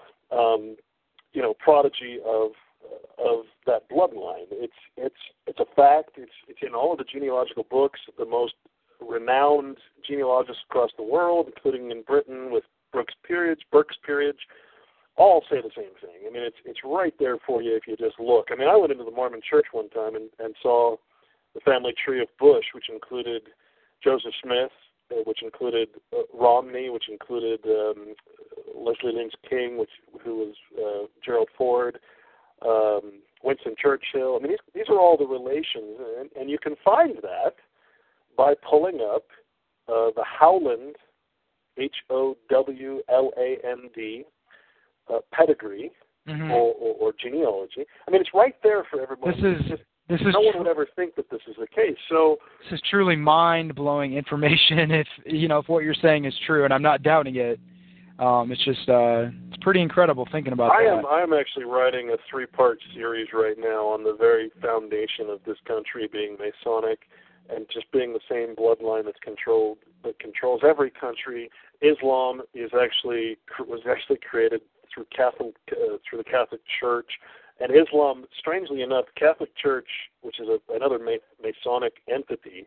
prodigy of that bloodline. It's a fact. It's in all of the genealogical books. The most renowned genealogists across the world, including in Britain with Burke's Peerage, all say the same thing. I mean, it's right there for you if you just look. I mean, I went into the Mormon church one time and saw the family tree of Bush, which included Joseph Smith, which included Romney, which included Leslie Lynch King, who was Gerald Ford, Winston Churchill. I mean, these are all the relations, and you can find that by pulling up the Howland, Howland, pedigree or genealogy. I mean, it's right there for everybody. No one would ever think that this is the case. So this is truly mind-blowing information. If what you're saying is true, and I'm not doubting it. It's just it's pretty incredible thinking about that. I am actually writing a 3-part series right now on the very foundation of this country being Masonic, and just being the same bloodline that controls every country. Islam was actually created through the Catholic Church, and Islam, strangely enough, the Catholic Church, which is another Masonic entity,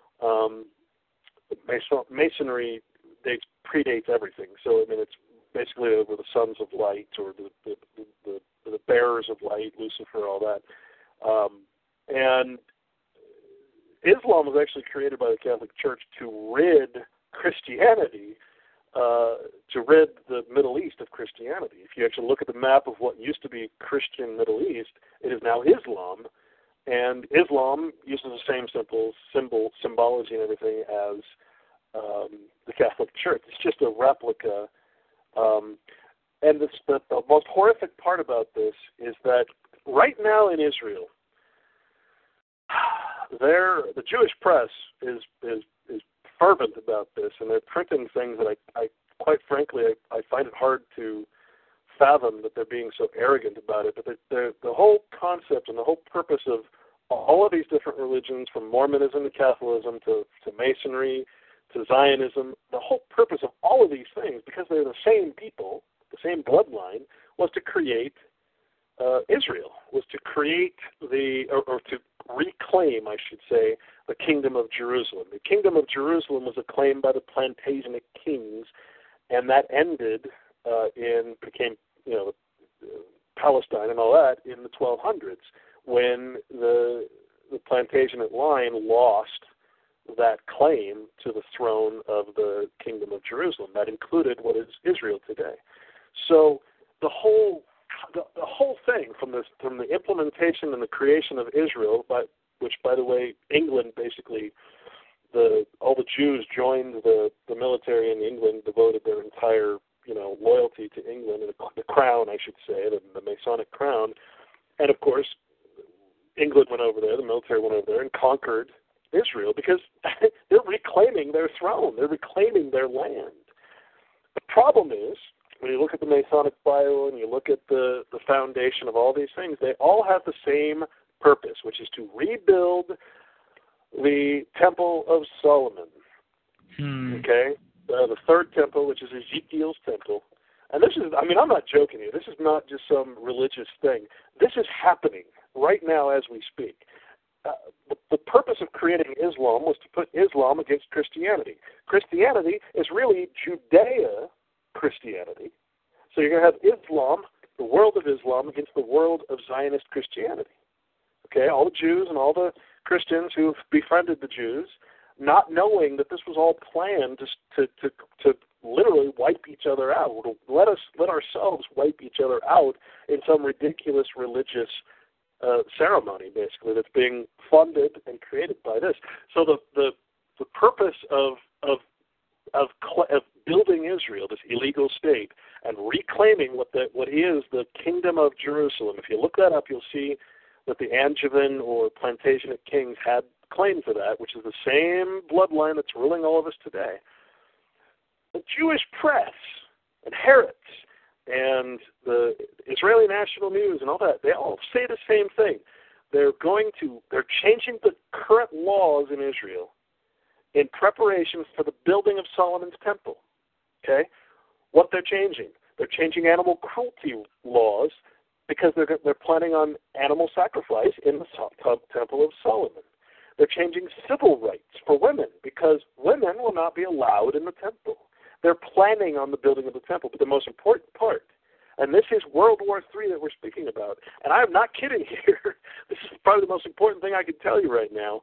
Masonry predates everything. So I mean, it's basically over the Sons of Light or the Bearers of Light, Lucifer, all that, and Islam was actually created by the Catholic Church to rid Christianity, to rid the Middle East of Christianity. If you actually look at the map of what used to be Christian Middle East, it is now Islam, and Islam uses the same symbology and everything as the Catholic Church. It's just a replica. And the most horrific part about this is that right now in Israel, the Jewish press is fervent about this, and they're printing things that I quite frankly, I find it hard to fathom that they're being so arrogant about it. But the whole concept and the whole purpose of all of these different religions, from Mormonism to Catholicism to Masonry to Zionism, the whole purpose of all of these things, because they're the same people, the same bloodline, was to create Israel, was to create or to reclaim, I should say, the Kingdom of Jerusalem. The Kingdom of Jerusalem was acclaimed by the Plantagenet Kings, and that ended became Palestine and all that in the 1200s, when the Plantagenet line lost that claim to the throne of the Kingdom of Jerusalem. That included what is Israel today. So the whole thing, from the implementation and the creation of Israel, which, by the way, England basically, all the Jews joined the military in England, devoted their entire loyalty to England, and the crown, I should say, the Masonic crown. And of course, England went over there, the military went over there and conquered Israel, because they're reclaiming their throne, they're reclaiming their land. The problem is, when you look at the Masonic Bible and you look at the foundation of all these things, they all have the same purpose, which is to rebuild the Temple of Solomon. Okay? The third temple, which is Ezekiel's temple. And this is, I'm not joking here. This is not just some religious thing. This is happening right now as we speak. The purpose of creating Islam was to put Islam against Christianity. Christianity is really Judeo-Christianity. So you're going to have Islam, the world of Islam, against the world of Zionist Christianity. Okay, all the Jews and all the Christians who have befriended the Jews, not knowing that this was all planned to literally wipe each other out. Let ourselves wipe each other out in some ridiculous religious ceremony, basically, that's being funded and created by this. So the purpose of building Israel, this illegal state, and reclaiming what is the Kingdom of Jerusalem. If you look that up, you'll see that the Angevin or Plantagenet kings had claim to that, which is the same bloodline that's ruling all of us today. The Jewish press and Haaretz and the Israeli National News and all that, they all say the same thing. They're changing the current laws in Israel in preparation for the building of Solomon's temple. Okay? What they're changing animal cruelty laws because they're planning on animal sacrifice in the temple of Solomon. They're changing civil rights for women because women will not be allowed in the temple. They're planning on the building of the temple. But the most important part, and this is World War III that we're speaking about, and I'm not kidding here. This is probably the most important thing I can tell you right now.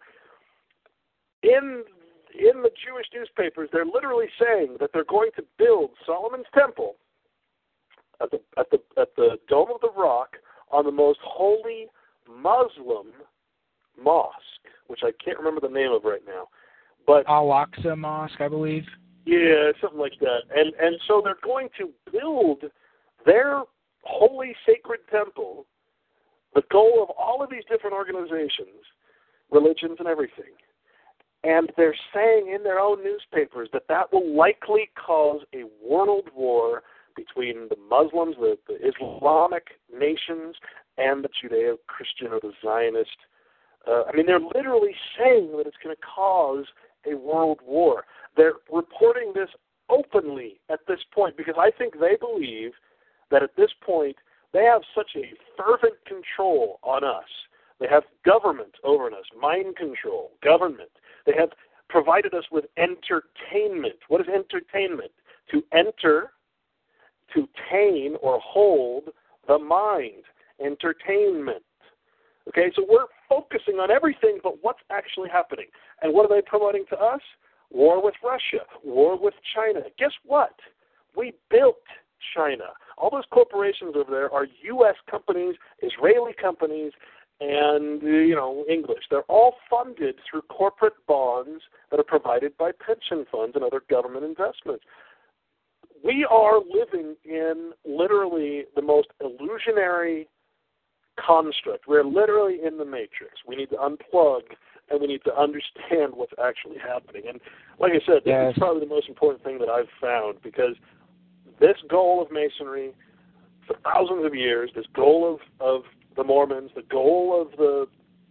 In the Jewish newspapers, they're literally saying that they're going to build Solomon's temple at the Dome of the Rock on the most holy Muslim mosque, which I can't remember the name of right now. But Al-Aqsa Mosque, I believe. Yeah, something like that. And so they're going to build their holy sacred temple, the goal of all of these different organizations, religions and everything. And they're saying in their own newspapers that will likely cause a world war between the Muslims, the Islamic nations, and the Judeo-Christian or the Zionist. They're literally saying that it's going to cause a world war. They're reporting this openly at this point because I think they believe that at this point they have such a fervent control on us. They have government over us, mind control, government. They have provided us with entertainment. What is entertainment? To enter, to tame or hold the mind. Entertainment. Okay, so we're focusing on everything but what's actually happening. And what are they promoting to us? War with Russia, war with China. Guess what? We built China. All those corporations over there are U.S. companies, Israeli companies, and, English. They're all funded through corporate bonds that are provided by pension funds and other government investments. We are living in literally the most illusionary construct. We're literally in the matrix. We need to unplug and we need to understand what's actually happening. And like I said, this is probably the most important thing that I've found because this goal of Masonry for thousands of years, this goal of the Mormons, the goal of the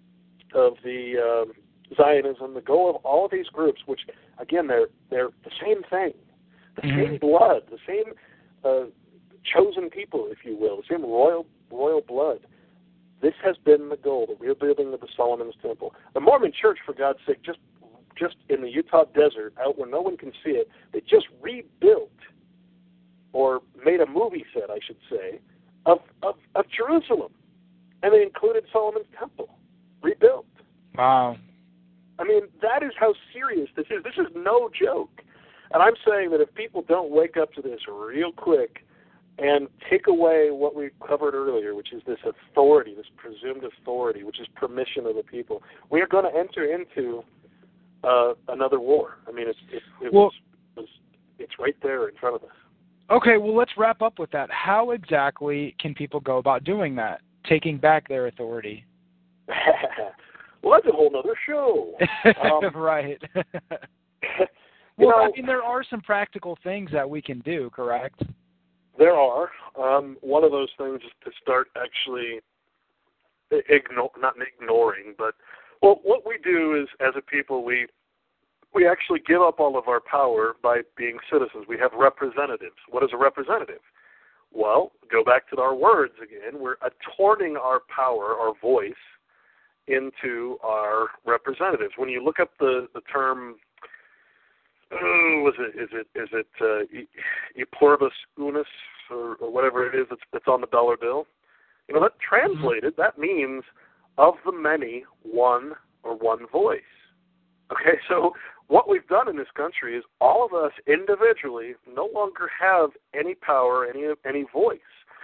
Zionism, the goal of all of these groups, which again they're the same thing, the same blood, the same chosen people, if you will, the same royal blood. This has been the goal, the rebuilding of the Solomon's Temple. The Mormon Church, for God's sake, just in the Utah desert, out where no one can see it, they just rebuilt, or made a movie set, I should say, of Jerusalem. And they included Solomon's Temple, rebuilt. Wow. That is how serious this is. This is no joke. And I'm saying that if people don't wake up to this real quick and take away what we covered earlier, which is this authority, this presumed authority, which is permission of the people, we are going to enter into another war. It's right there in front of us. Okay, well, let's wrap up with that. How exactly can people go about doing that, taking back their authority? Well, that's a whole other show. Right. There are some practical things that we can do, correct? There are. One of those things is to start actually not ignoring, but what we do is, as a people, we actually give up all of our power by being citizens. We have representatives. What is a representative? Well, go back to our words again. We're attorning our power, our voice, into our representatives. When you look up the term, is it e pluribus unus or whatever it is that's on the dollar bill? That translated, that means of the many, one or one voice. Okay, so what we've done in this country is all of us individually no longer have any power, any voice.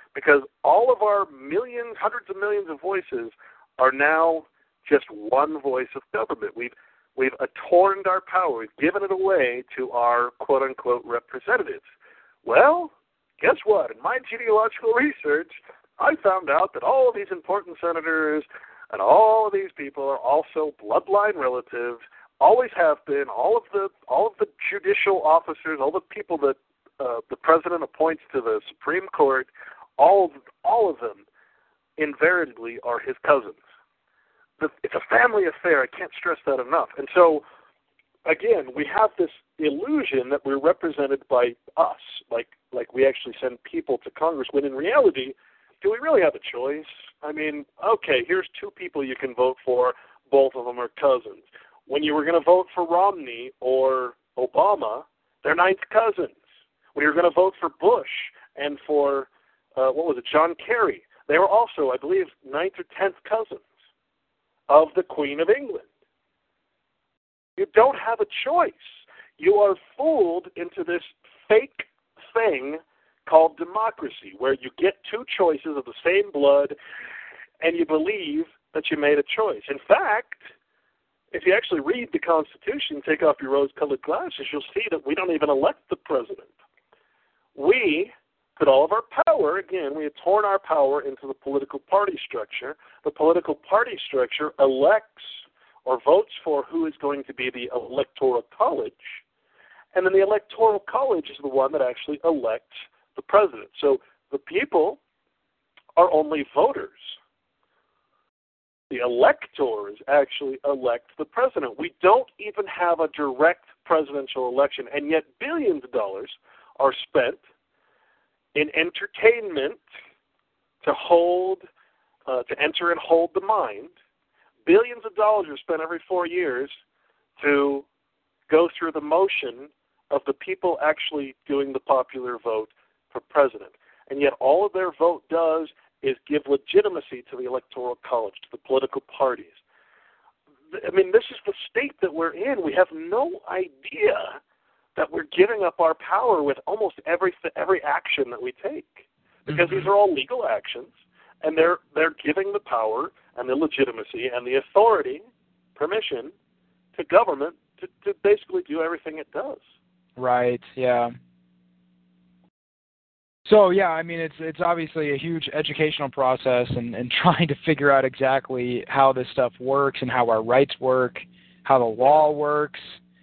because all of our millions, hundreds of millions of voices are now just one voice of government. We've adorned our power. We've given it away to our quote-unquote representatives. Well, guess what? In my genealogical research, I found out that all of these important senators and all of these people are also bloodline relatives, always have been. All of the judicial officers, all the people that the president appoints to the Supreme Court, all of them invariably are his cousins. It's a family affair. I can't stress that enough. And so, again, we have this illusion that we're represented by us, like we actually send people to Congress, when in reality, do we really have a choice? I mean, okay, here's two people you can vote for. Both of them are cousins. When you were going to vote for Romney or Obama, they're ninth cousins. When you were going to vote for Bush and for, John Kerry, they were also, I believe, ninth or 10th cousins of the Queen of England. You don't have a choice. You are fooled into this fake thing called democracy, where you get two choices of the same blood and you believe that you made a choice. In fact, if you actually read the Constitution, take off your rose-colored glasses, you'll see that we don't even elect the president. We put all of our power, again, we have torn our power into the political party structure. The political party structure elects or votes for who is going to be the electoral college, and then the electoral college is the one that actually elects the president. So the people are only voters. The electors actually elect the president. We don't even have a direct presidential election, and yet billions of dollars are spent in entertainment to enter and hold the mind. Billions of dollars are spent every 4 years to go through the motion of the people actually doing the popular vote for president. And yet all of their vote does is give legitimacy to the electoral college, to the political parties. I mean, this is the state that we're in. We have no idea that we're giving up our power with almost every action that we take, because these are all legal actions, and they're giving the power and the legitimacy and the authority, permission, to government to basically do everything it does. Right, yeah. So, yeah, I mean, it's obviously a huge educational process and trying to figure out exactly how this stuff works and how our rights work, how the law works.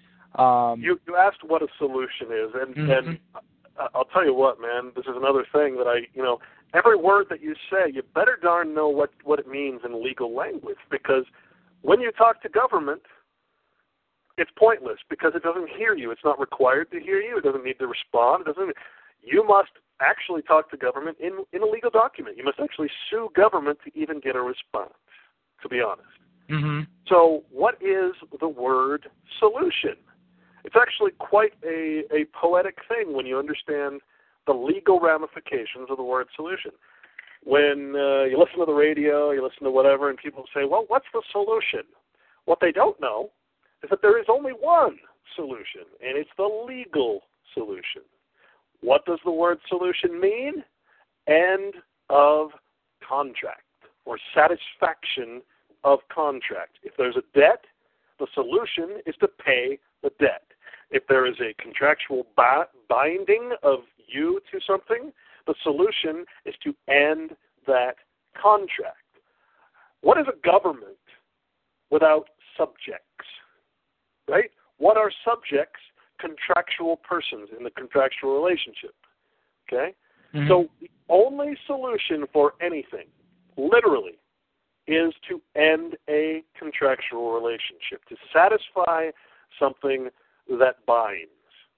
You asked what a solution is, and I'll tell you what, man, this is another thing that every word that you say, you better darn know what it means in legal language, because when you talk to government, it's pointless because it doesn't hear you. It's not required to hear you. It doesn't need to respond. You must actually talk to government in a legal document. You must actually sue government to even get a response, to be honest. Mm-hmm. So what is the word solution? It's actually quite a poetic thing when you understand the legal ramifications of the word solution. When you listen to the radio, you listen to whatever, and people say, well, what's the solution? What they don't know is that there is only one solution, and it's the legal solution. What does the word solution mean? End of contract, or satisfaction of contract. If there's a debt, the solution is to pay the debt. If there is a contractual binding of you to something, the solution is to end that contract. What is a government without subjects, right? What are subjects? Contractual persons in the contractual relationship, okay? Mm-hmm. So the only solution for anything, literally, is to end a contractual relationship, to satisfy something that binds.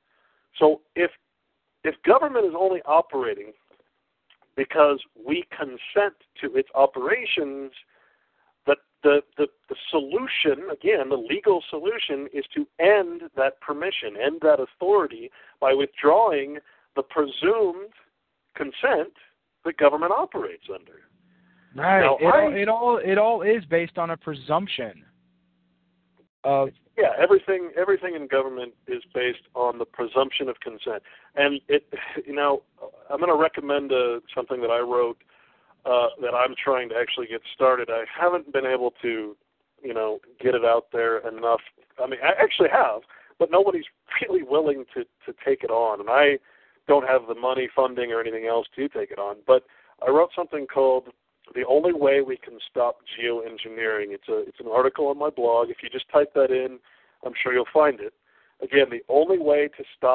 So if government is only operating because we consent to its operations, the solution, again, the legal solution, is to end that permission, end that authority by withdrawing the presumed consent that government operates under. Right. Now, it all is based on a presumption of Yeah, everything in government is based on the presumption of consent. And I'm going to recommend something that I wrote that I'm trying to actually get started. I haven't been able to, get it out there enough. I mean, I actually have, but nobody's really willing to take it on. And I don't have the money, funding, or anything else to take it on. But I wrote something called "The Only Way We Can Stop Geoengineering." It's an article on my blog. If you just type that in, I'm sure you'll find it. Again, the only way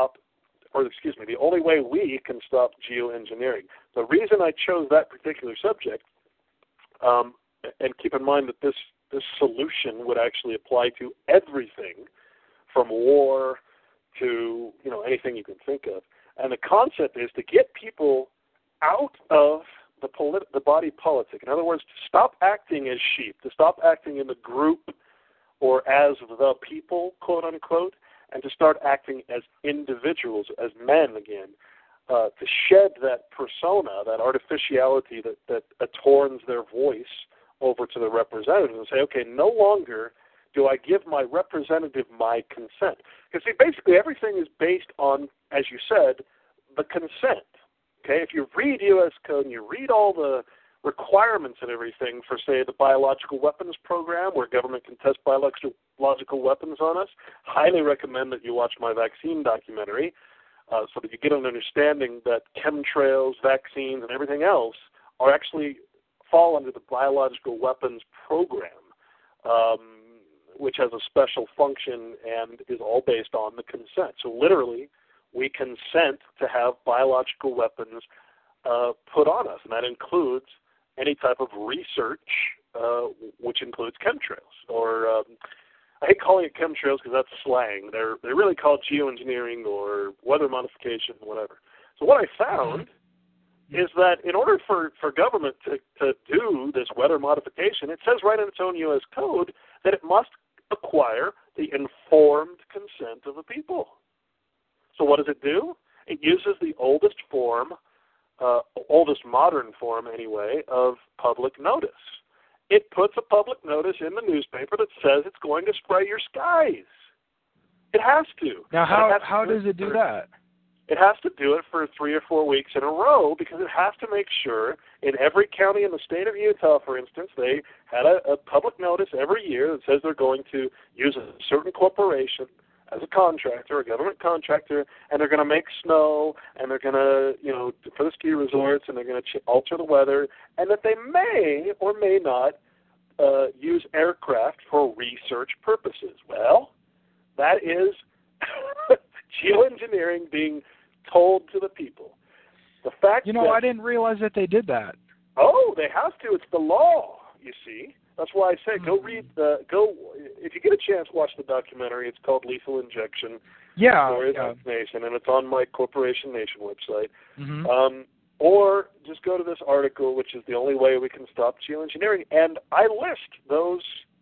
we can stop geoengineering. The reason I chose that particular subject, and keep in mind that this solution would actually apply to everything from war to anything you can think of. And the concept is to get people out of the body politic. In other words, to stop acting as sheep, to stop acting in the group or as the people, quote unquote, and to start acting as individuals, as men again, to shed that persona, that artificiality that attorns their voice over to the representative and say, okay, no longer do I give my representative my consent. Because see, basically everything is based on, as you said, the consent. Okay, if you read U.S. Code and you read all the requirements and everything for, say, the biological weapons program, where government can test biological weapons on us, highly recommend that you watch my vaccine documentary so that you get an understanding that chemtrails, vaccines, and everything else are actually fall under the biological weapons program, which has a special function and is all based on the consent. So literally, we consent to have biological weapons put on us, and that includes any type of research, which includes chemtrails. Or I hate calling it chemtrails because that's slang. They're really called geoengineering or weather modification, whatever. So what I found is that in order for government to do this weather modification, it says right in its own U.S. Code that it must acquire the informed consent of the people. So what does it do? It uses the oldest modern form anyway, of public notice. It puts a public notice in the newspaper that says it's going to spray your skies. It has to. Now, how does it do that? It has to do it for 3 or 4 weeks in a row because it has to make sure in every county in the state of Utah, for instance, they had a public notice every year that says they're going to use a certain corporation as a contractor, a government contractor, and they're going to make snow, and they're going to, for the ski resorts, and they're going to alter the weather, and that they may or may not use aircraft for research purposes. Well, that is geoengineering being told to the people. The fact I didn't realize that they did that. Oh, they have to. It's the law, you see. That's why I say if you get a chance, watch the documentary. It's called Lethal Injection. Nation, and it's on my Corporation Nation website. Mm-hmm. Or just go to this article, which is The Only Way We Can Stop Geoengineering, and I list those,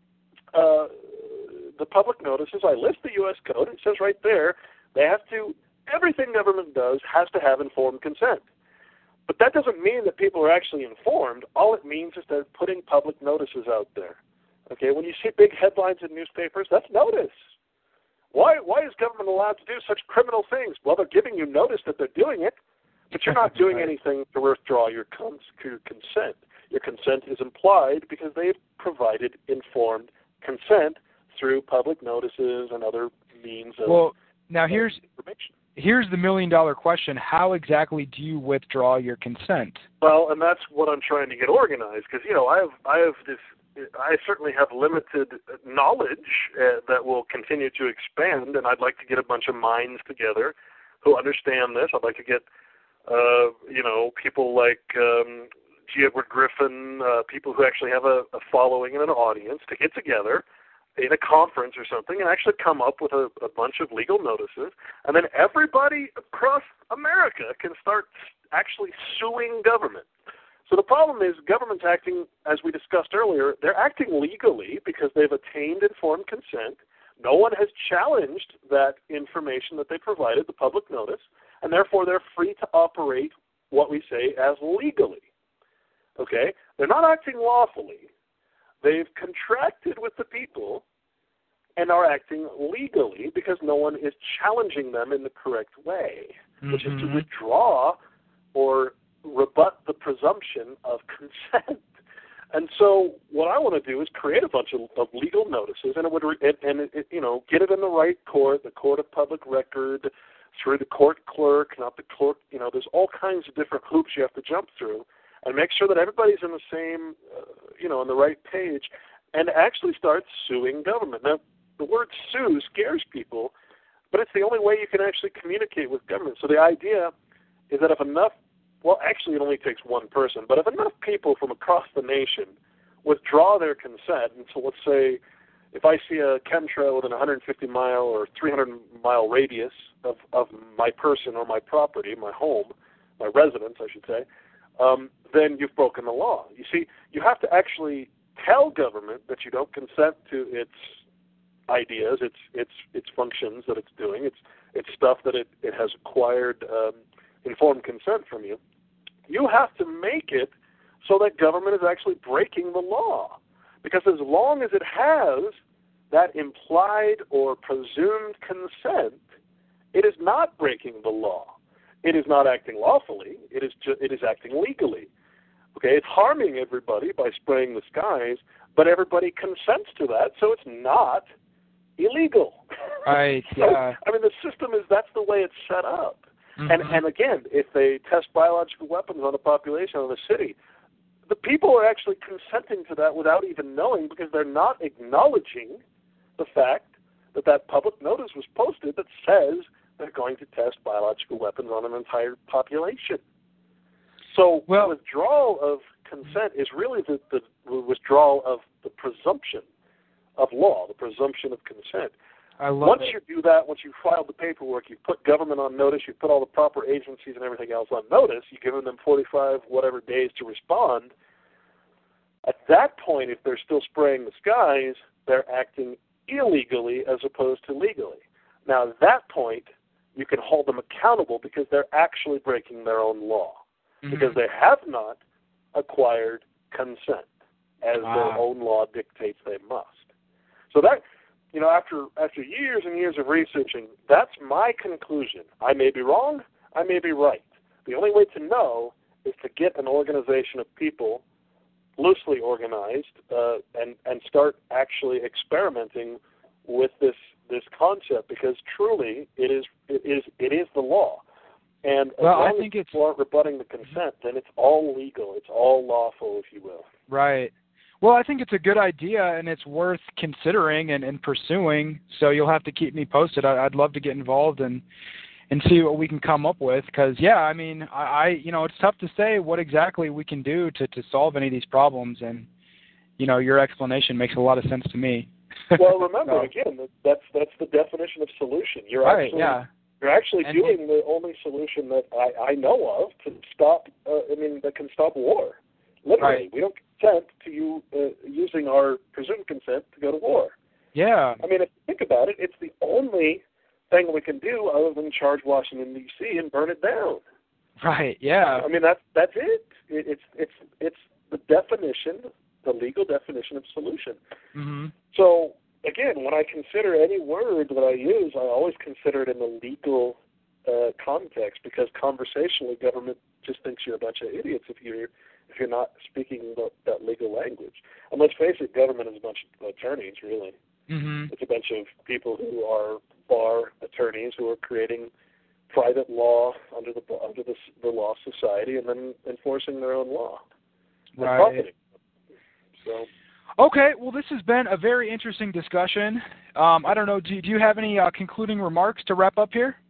the public notices. I list the U.S. Code. It says right there, everything government does has to have informed consent. But that doesn't mean that people are actually informed. All it means is they're putting public notices out there. Okay, when you see big headlines in newspapers, that's notice. Why is government allowed to do such criminal things? Well, they're giving you notice that they're doing it, but you're not doing anything to withdraw your consent. Your consent is implied because they've provided informed consent through public notices and other means of information. Here's the $1 million question. How exactly do you withdraw your consent? Well, and that's what I'm trying to get organized because, I certainly have limited knowledge that will continue to expand, and I'd like to get a bunch of minds together who understand this. I'd like to get, people like G. Edward Griffin, people who actually have a following and an audience to get together in a conference or something and actually come up with a bunch of legal notices, and then everybody across America can start actually suing government. So the problem is government's acting, as we discussed earlier, they're acting legally because they've attained informed consent. No one has challenged that information that they provided, the public notice, and therefore they're free to operate what we say as legally. Okay? They're not acting lawfully. They've contracted with the people, and are acting legally because no one is challenging them in the correct way, which is to withdraw or rebut the presumption of consent. And so what I want to do is create a bunch of legal notices, and get it in the right court, the court of public record, through the court clerk, not the clerk. There's all kinds of different hoops you have to jump through, and make sure that everybody's in the same, on the right page, and actually start suing government. Now, the word sue scares people, but it's the only way you can actually communicate with government. So the idea is that if enough, well, actually it only takes one person, but if enough people from across the nation withdraw their consent, and so let's say if I see a chemtrail within a 150-mile or 300-mile radius of my person or my property, my home, my residence, I should say, then you've broken the law. You see, you have to actually tell government that you don't consent to its ideas, its functions that it's doing, its stuff that it has acquired informed consent from you. You have to make it so that government is actually breaking the law. Because as long as it has that implied or presumed consent, it is not breaking the law. It is not acting lawfully. It is acting legally. Okay, it's harming everybody by spraying the skies, but everybody consents to that, so it's not illegal. Right. So, I mean, the system that's the way it's set up. And again, if they test biological weapons on a population of a city, the people are actually consenting to that without even knowing, because they're not acknowledging the fact that public notice was posted that says they're going to test biological weapons on an entire population. So withdrawal of consent is really the withdrawal of the presumption of law, the presumption of consent. Once you do that, once you file the paperwork, you put government on notice, you put all the proper agencies and everything else on notice, you give them 45 whatever days to respond. At that point, if they're still spraying the skies, they're acting illegally as opposed to legally. Now, at that point, you can hold them accountable because they're actually breaking their own law, because they have not acquired consent as their own law dictates they must. So that, after years and years of researching, that's my conclusion. I may be wrong, I may be right. The only way to know is to get an organization of people loosely organized and start actually experimenting with this concept, because truly it is the law. And as long as people aren't rebutting the consent, then it's all legal, it's all lawful, if you will. Right. Well, I think it's a good idea, and it's worth considering and pursuing, so you'll have to keep me posted. I'd love to get involved and see what we can come up with, because, I mean, it's tough to say what exactly we can do to solve any of these problems, and, your explanation makes a lot of sense to me. Well, remember, again, that's the definition of solution. You're actually doing the only solution that I know of to stop, that can stop war. Literally, right. We don't consent to you using our presumed consent to go to war. Yeah. I mean, if you think about it, it's the only thing we can do other than charge Washington, D.C. and burn it down. Right, yeah. I mean, that's it. It's the definition, the legal definition of solution. So, again, when I consider any word that I use, I always consider it in the legal context, because conversationally, government just thinks you're a bunch of idiots if you're not speaking that legal language. And let's face it, government is a bunch of attorneys, really. It's a bunch of people who are bar attorneys who are creating private law under the law society and then enforcing their own law. Right. Profiting. So. Okay, well, this has been a very interesting discussion. I don't know, do you have any concluding remarks to wrap up here?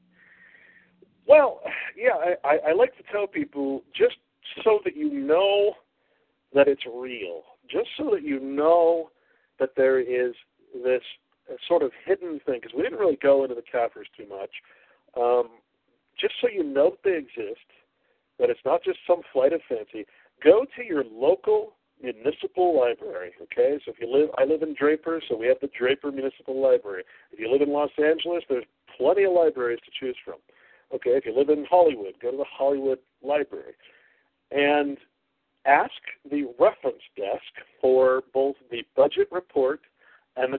Well, yeah, I like to tell people, just so that you know that it's real, just so that you know that there is this sort of hidden thing, because we didn't really go into the Kafirs too much, just so you know that they exist, that it's not just some flight of fancy. Go to your local municipal library, okay? So I live in Draper, so we have the Draper Municipal Library. If you live in Los Angeles, there's plenty of libraries to choose from. Okay, if you live in Hollywood, go to the Hollywood Library and ask the reference desk for both the budget report and the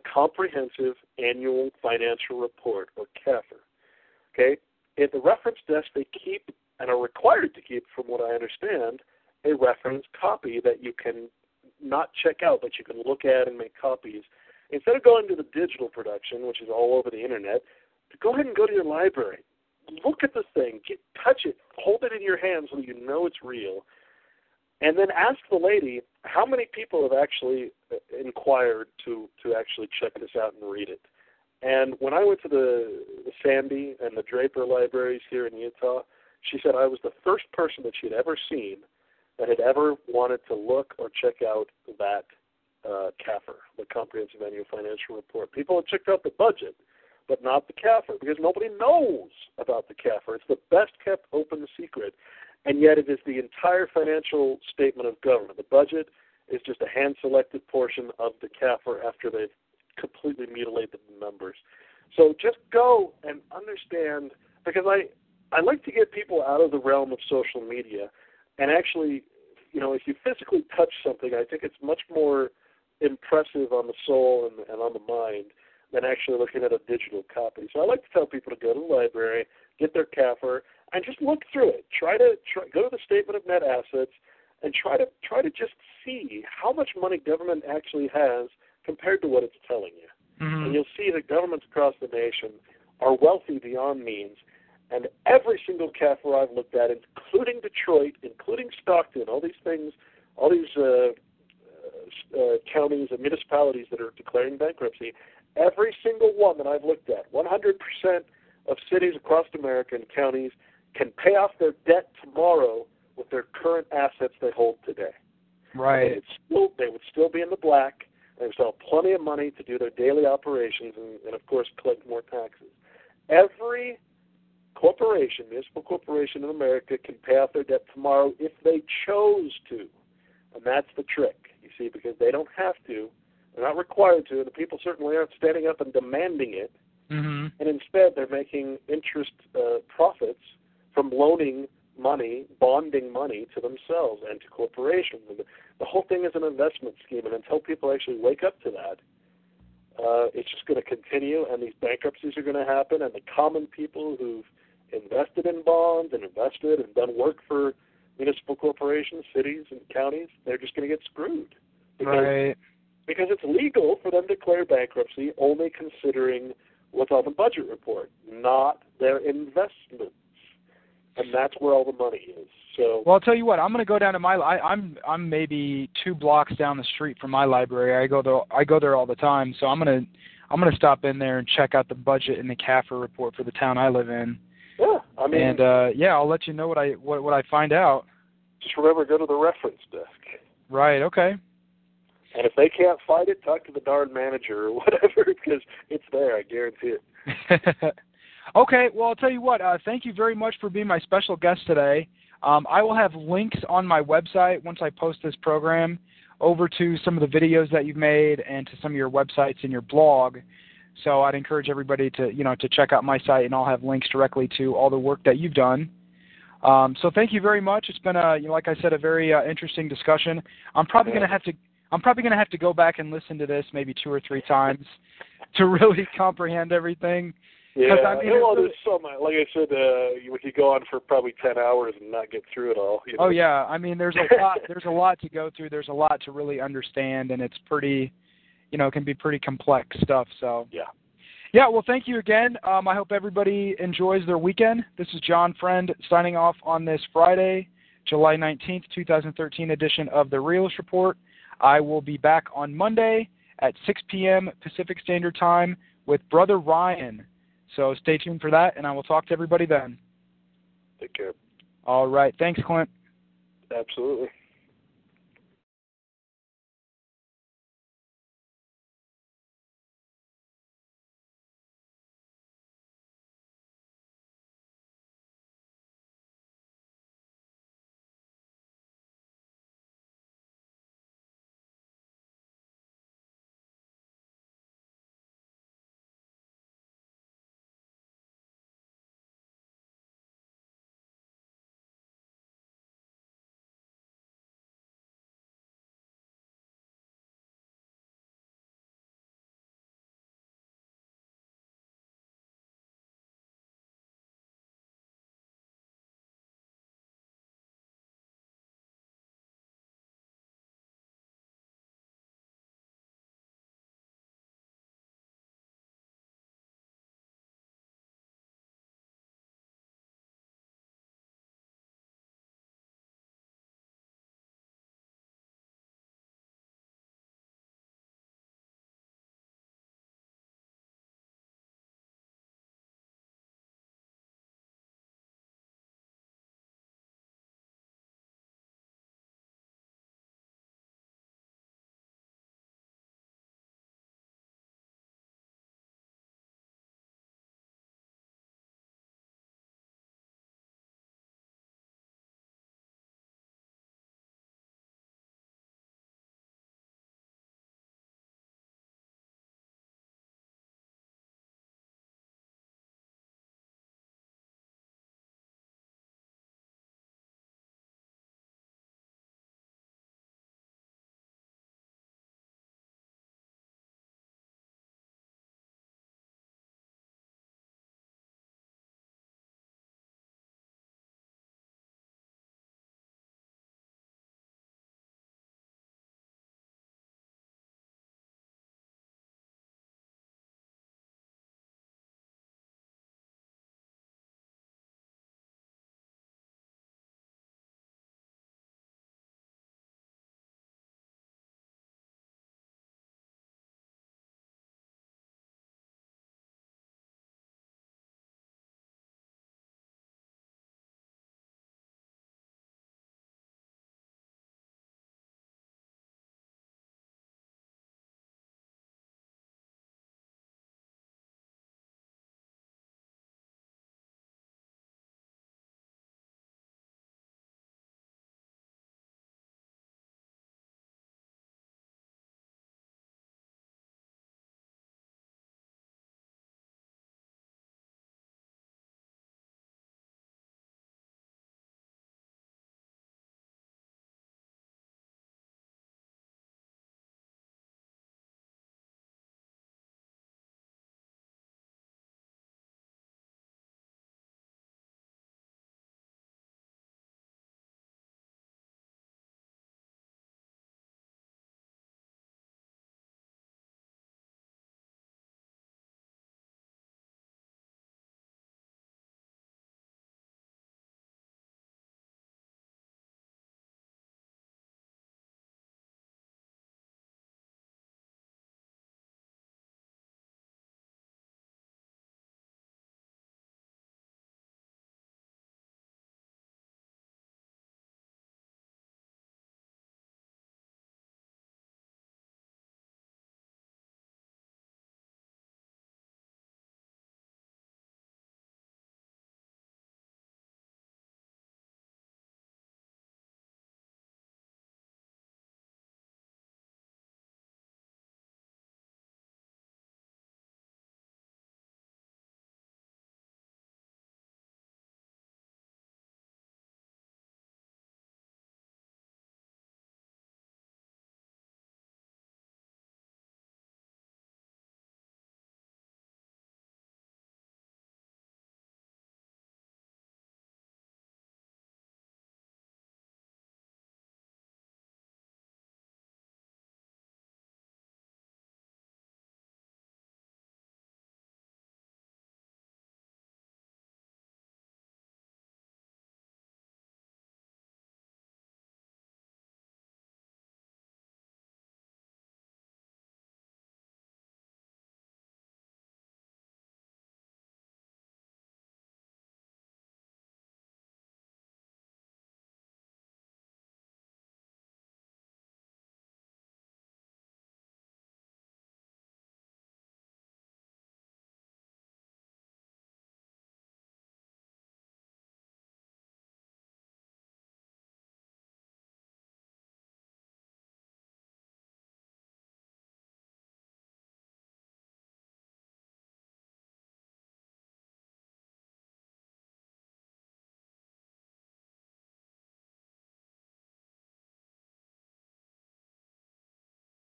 Comprehensive Annual Financial Report, or CAFR. Okay? At the reference desk, they keep, and are required to keep, from what I understand, a reference copy that you can not check out, but you can look at and make copies. Instead of going to the digital production, which is all over the internet, go ahead and go to your library. Look at the thing. Touch it. Hold it in your hand so you know it's real. And then ask the lady how many people have actually inquired to actually check this out and read it. And when I went to the Sandy and the Draper libraries here in Utah, she said I was the first person that she had ever seen that had ever wanted to look or check out that CAFR, the Comprehensive Annual Financial Report. People have checked out the budget, but not the CAFR, because nobody knows about the CAFR. It's the best kept open secret, and yet it is the entire financial statement of government. The budget is just a hand-selected portion of the CAFR after they've completely mutilated the numbers. So just go and understand, because I like to get people out of the realm of social media and actually, if you physically touch something, I think it's much more impressive on the soul and on the mind than actually looking at a digital copy. So I like to tell people to go to the library, get their CAFR, and just look through it. Go to the Statement of Net Assets and try to just see how much money government actually has compared to what it's telling you. Mm-hmm. And you'll see that governments across the nation are wealthy beyond means. And every single CAFR I've looked at, including Detroit, including Stockton, all these things, all these counties and municipalities that are declaring bankruptcy, every single one that I've looked at, 100% of cities across America and counties can pay off their debt tomorrow with their current assets they hold today. Right. They would still be in the black. They would still have plenty of money to do their daily operations and of course, collect more taxes. Every corporation, municipal corporation in America, can pay off their debt tomorrow if they chose to. And that's the trick, you see, because they don't have to. They're not required to, and the people certainly aren't standing up and demanding it. Mm-hmm. And instead, they're making interest profits from loaning money, bonding money to themselves and to corporations. And the whole thing is an investment scheme, and until people actually wake up to that, it's just going to continue, and these bankruptcies are going to happen, and the common people who've invested in bonds and invested and done work for municipal corporations, cities, and counties, they're just going to get screwed. Because it's legal for them to declare bankruptcy only considering what's on the budget report, not their investments. And that's where all the money is. So, well, I'll tell you what. I'm going to go down to I'm maybe 2 blocks down the street from my library. I go there all the time. So I'm going to stop in there and check out the budget and the CAFR report for the town I live in. Yeah, I mean, and I'll let you know what I find out. Just remember, go to the reference desk. Right. Okay. And if they can't find it, talk to the darn manager or whatever, because it's there. I guarantee it. Okay, well, I'll tell you what. Thank you very much for being my special guest today. I will have links on my website once I post this program over to some of the videos that you've made and to some of your websites and your blog. So I'd encourage everybody to check out my site, and I'll have links directly to all the work that you've done. So thank you very much. It's been like I said, a very interesting discussion. I'm probably going to have to go back and listen to this maybe 2 or 3 times to really comprehend everything. Yeah, there's so much. Like I said, we could go on for probably 10 hours and not get through it all. Oh yeah, I mean, there's a lot. There's a lot to go through. There's a lot to really understand, and it's pretty, it can be pretty complex stuff. So yeah. Well, thank you again. I hope everybody enjoys their weekend. This is John Friend signing off on this Friday, July 19th, 2013 edition of the Realist Report. I will be back on Monday at 6 p.m. Pacific Standard Time with Brother Ryan. So stay tuned for that, and I will talk to everybody then. Take care. All right. Thanks, Clint. Absolutely.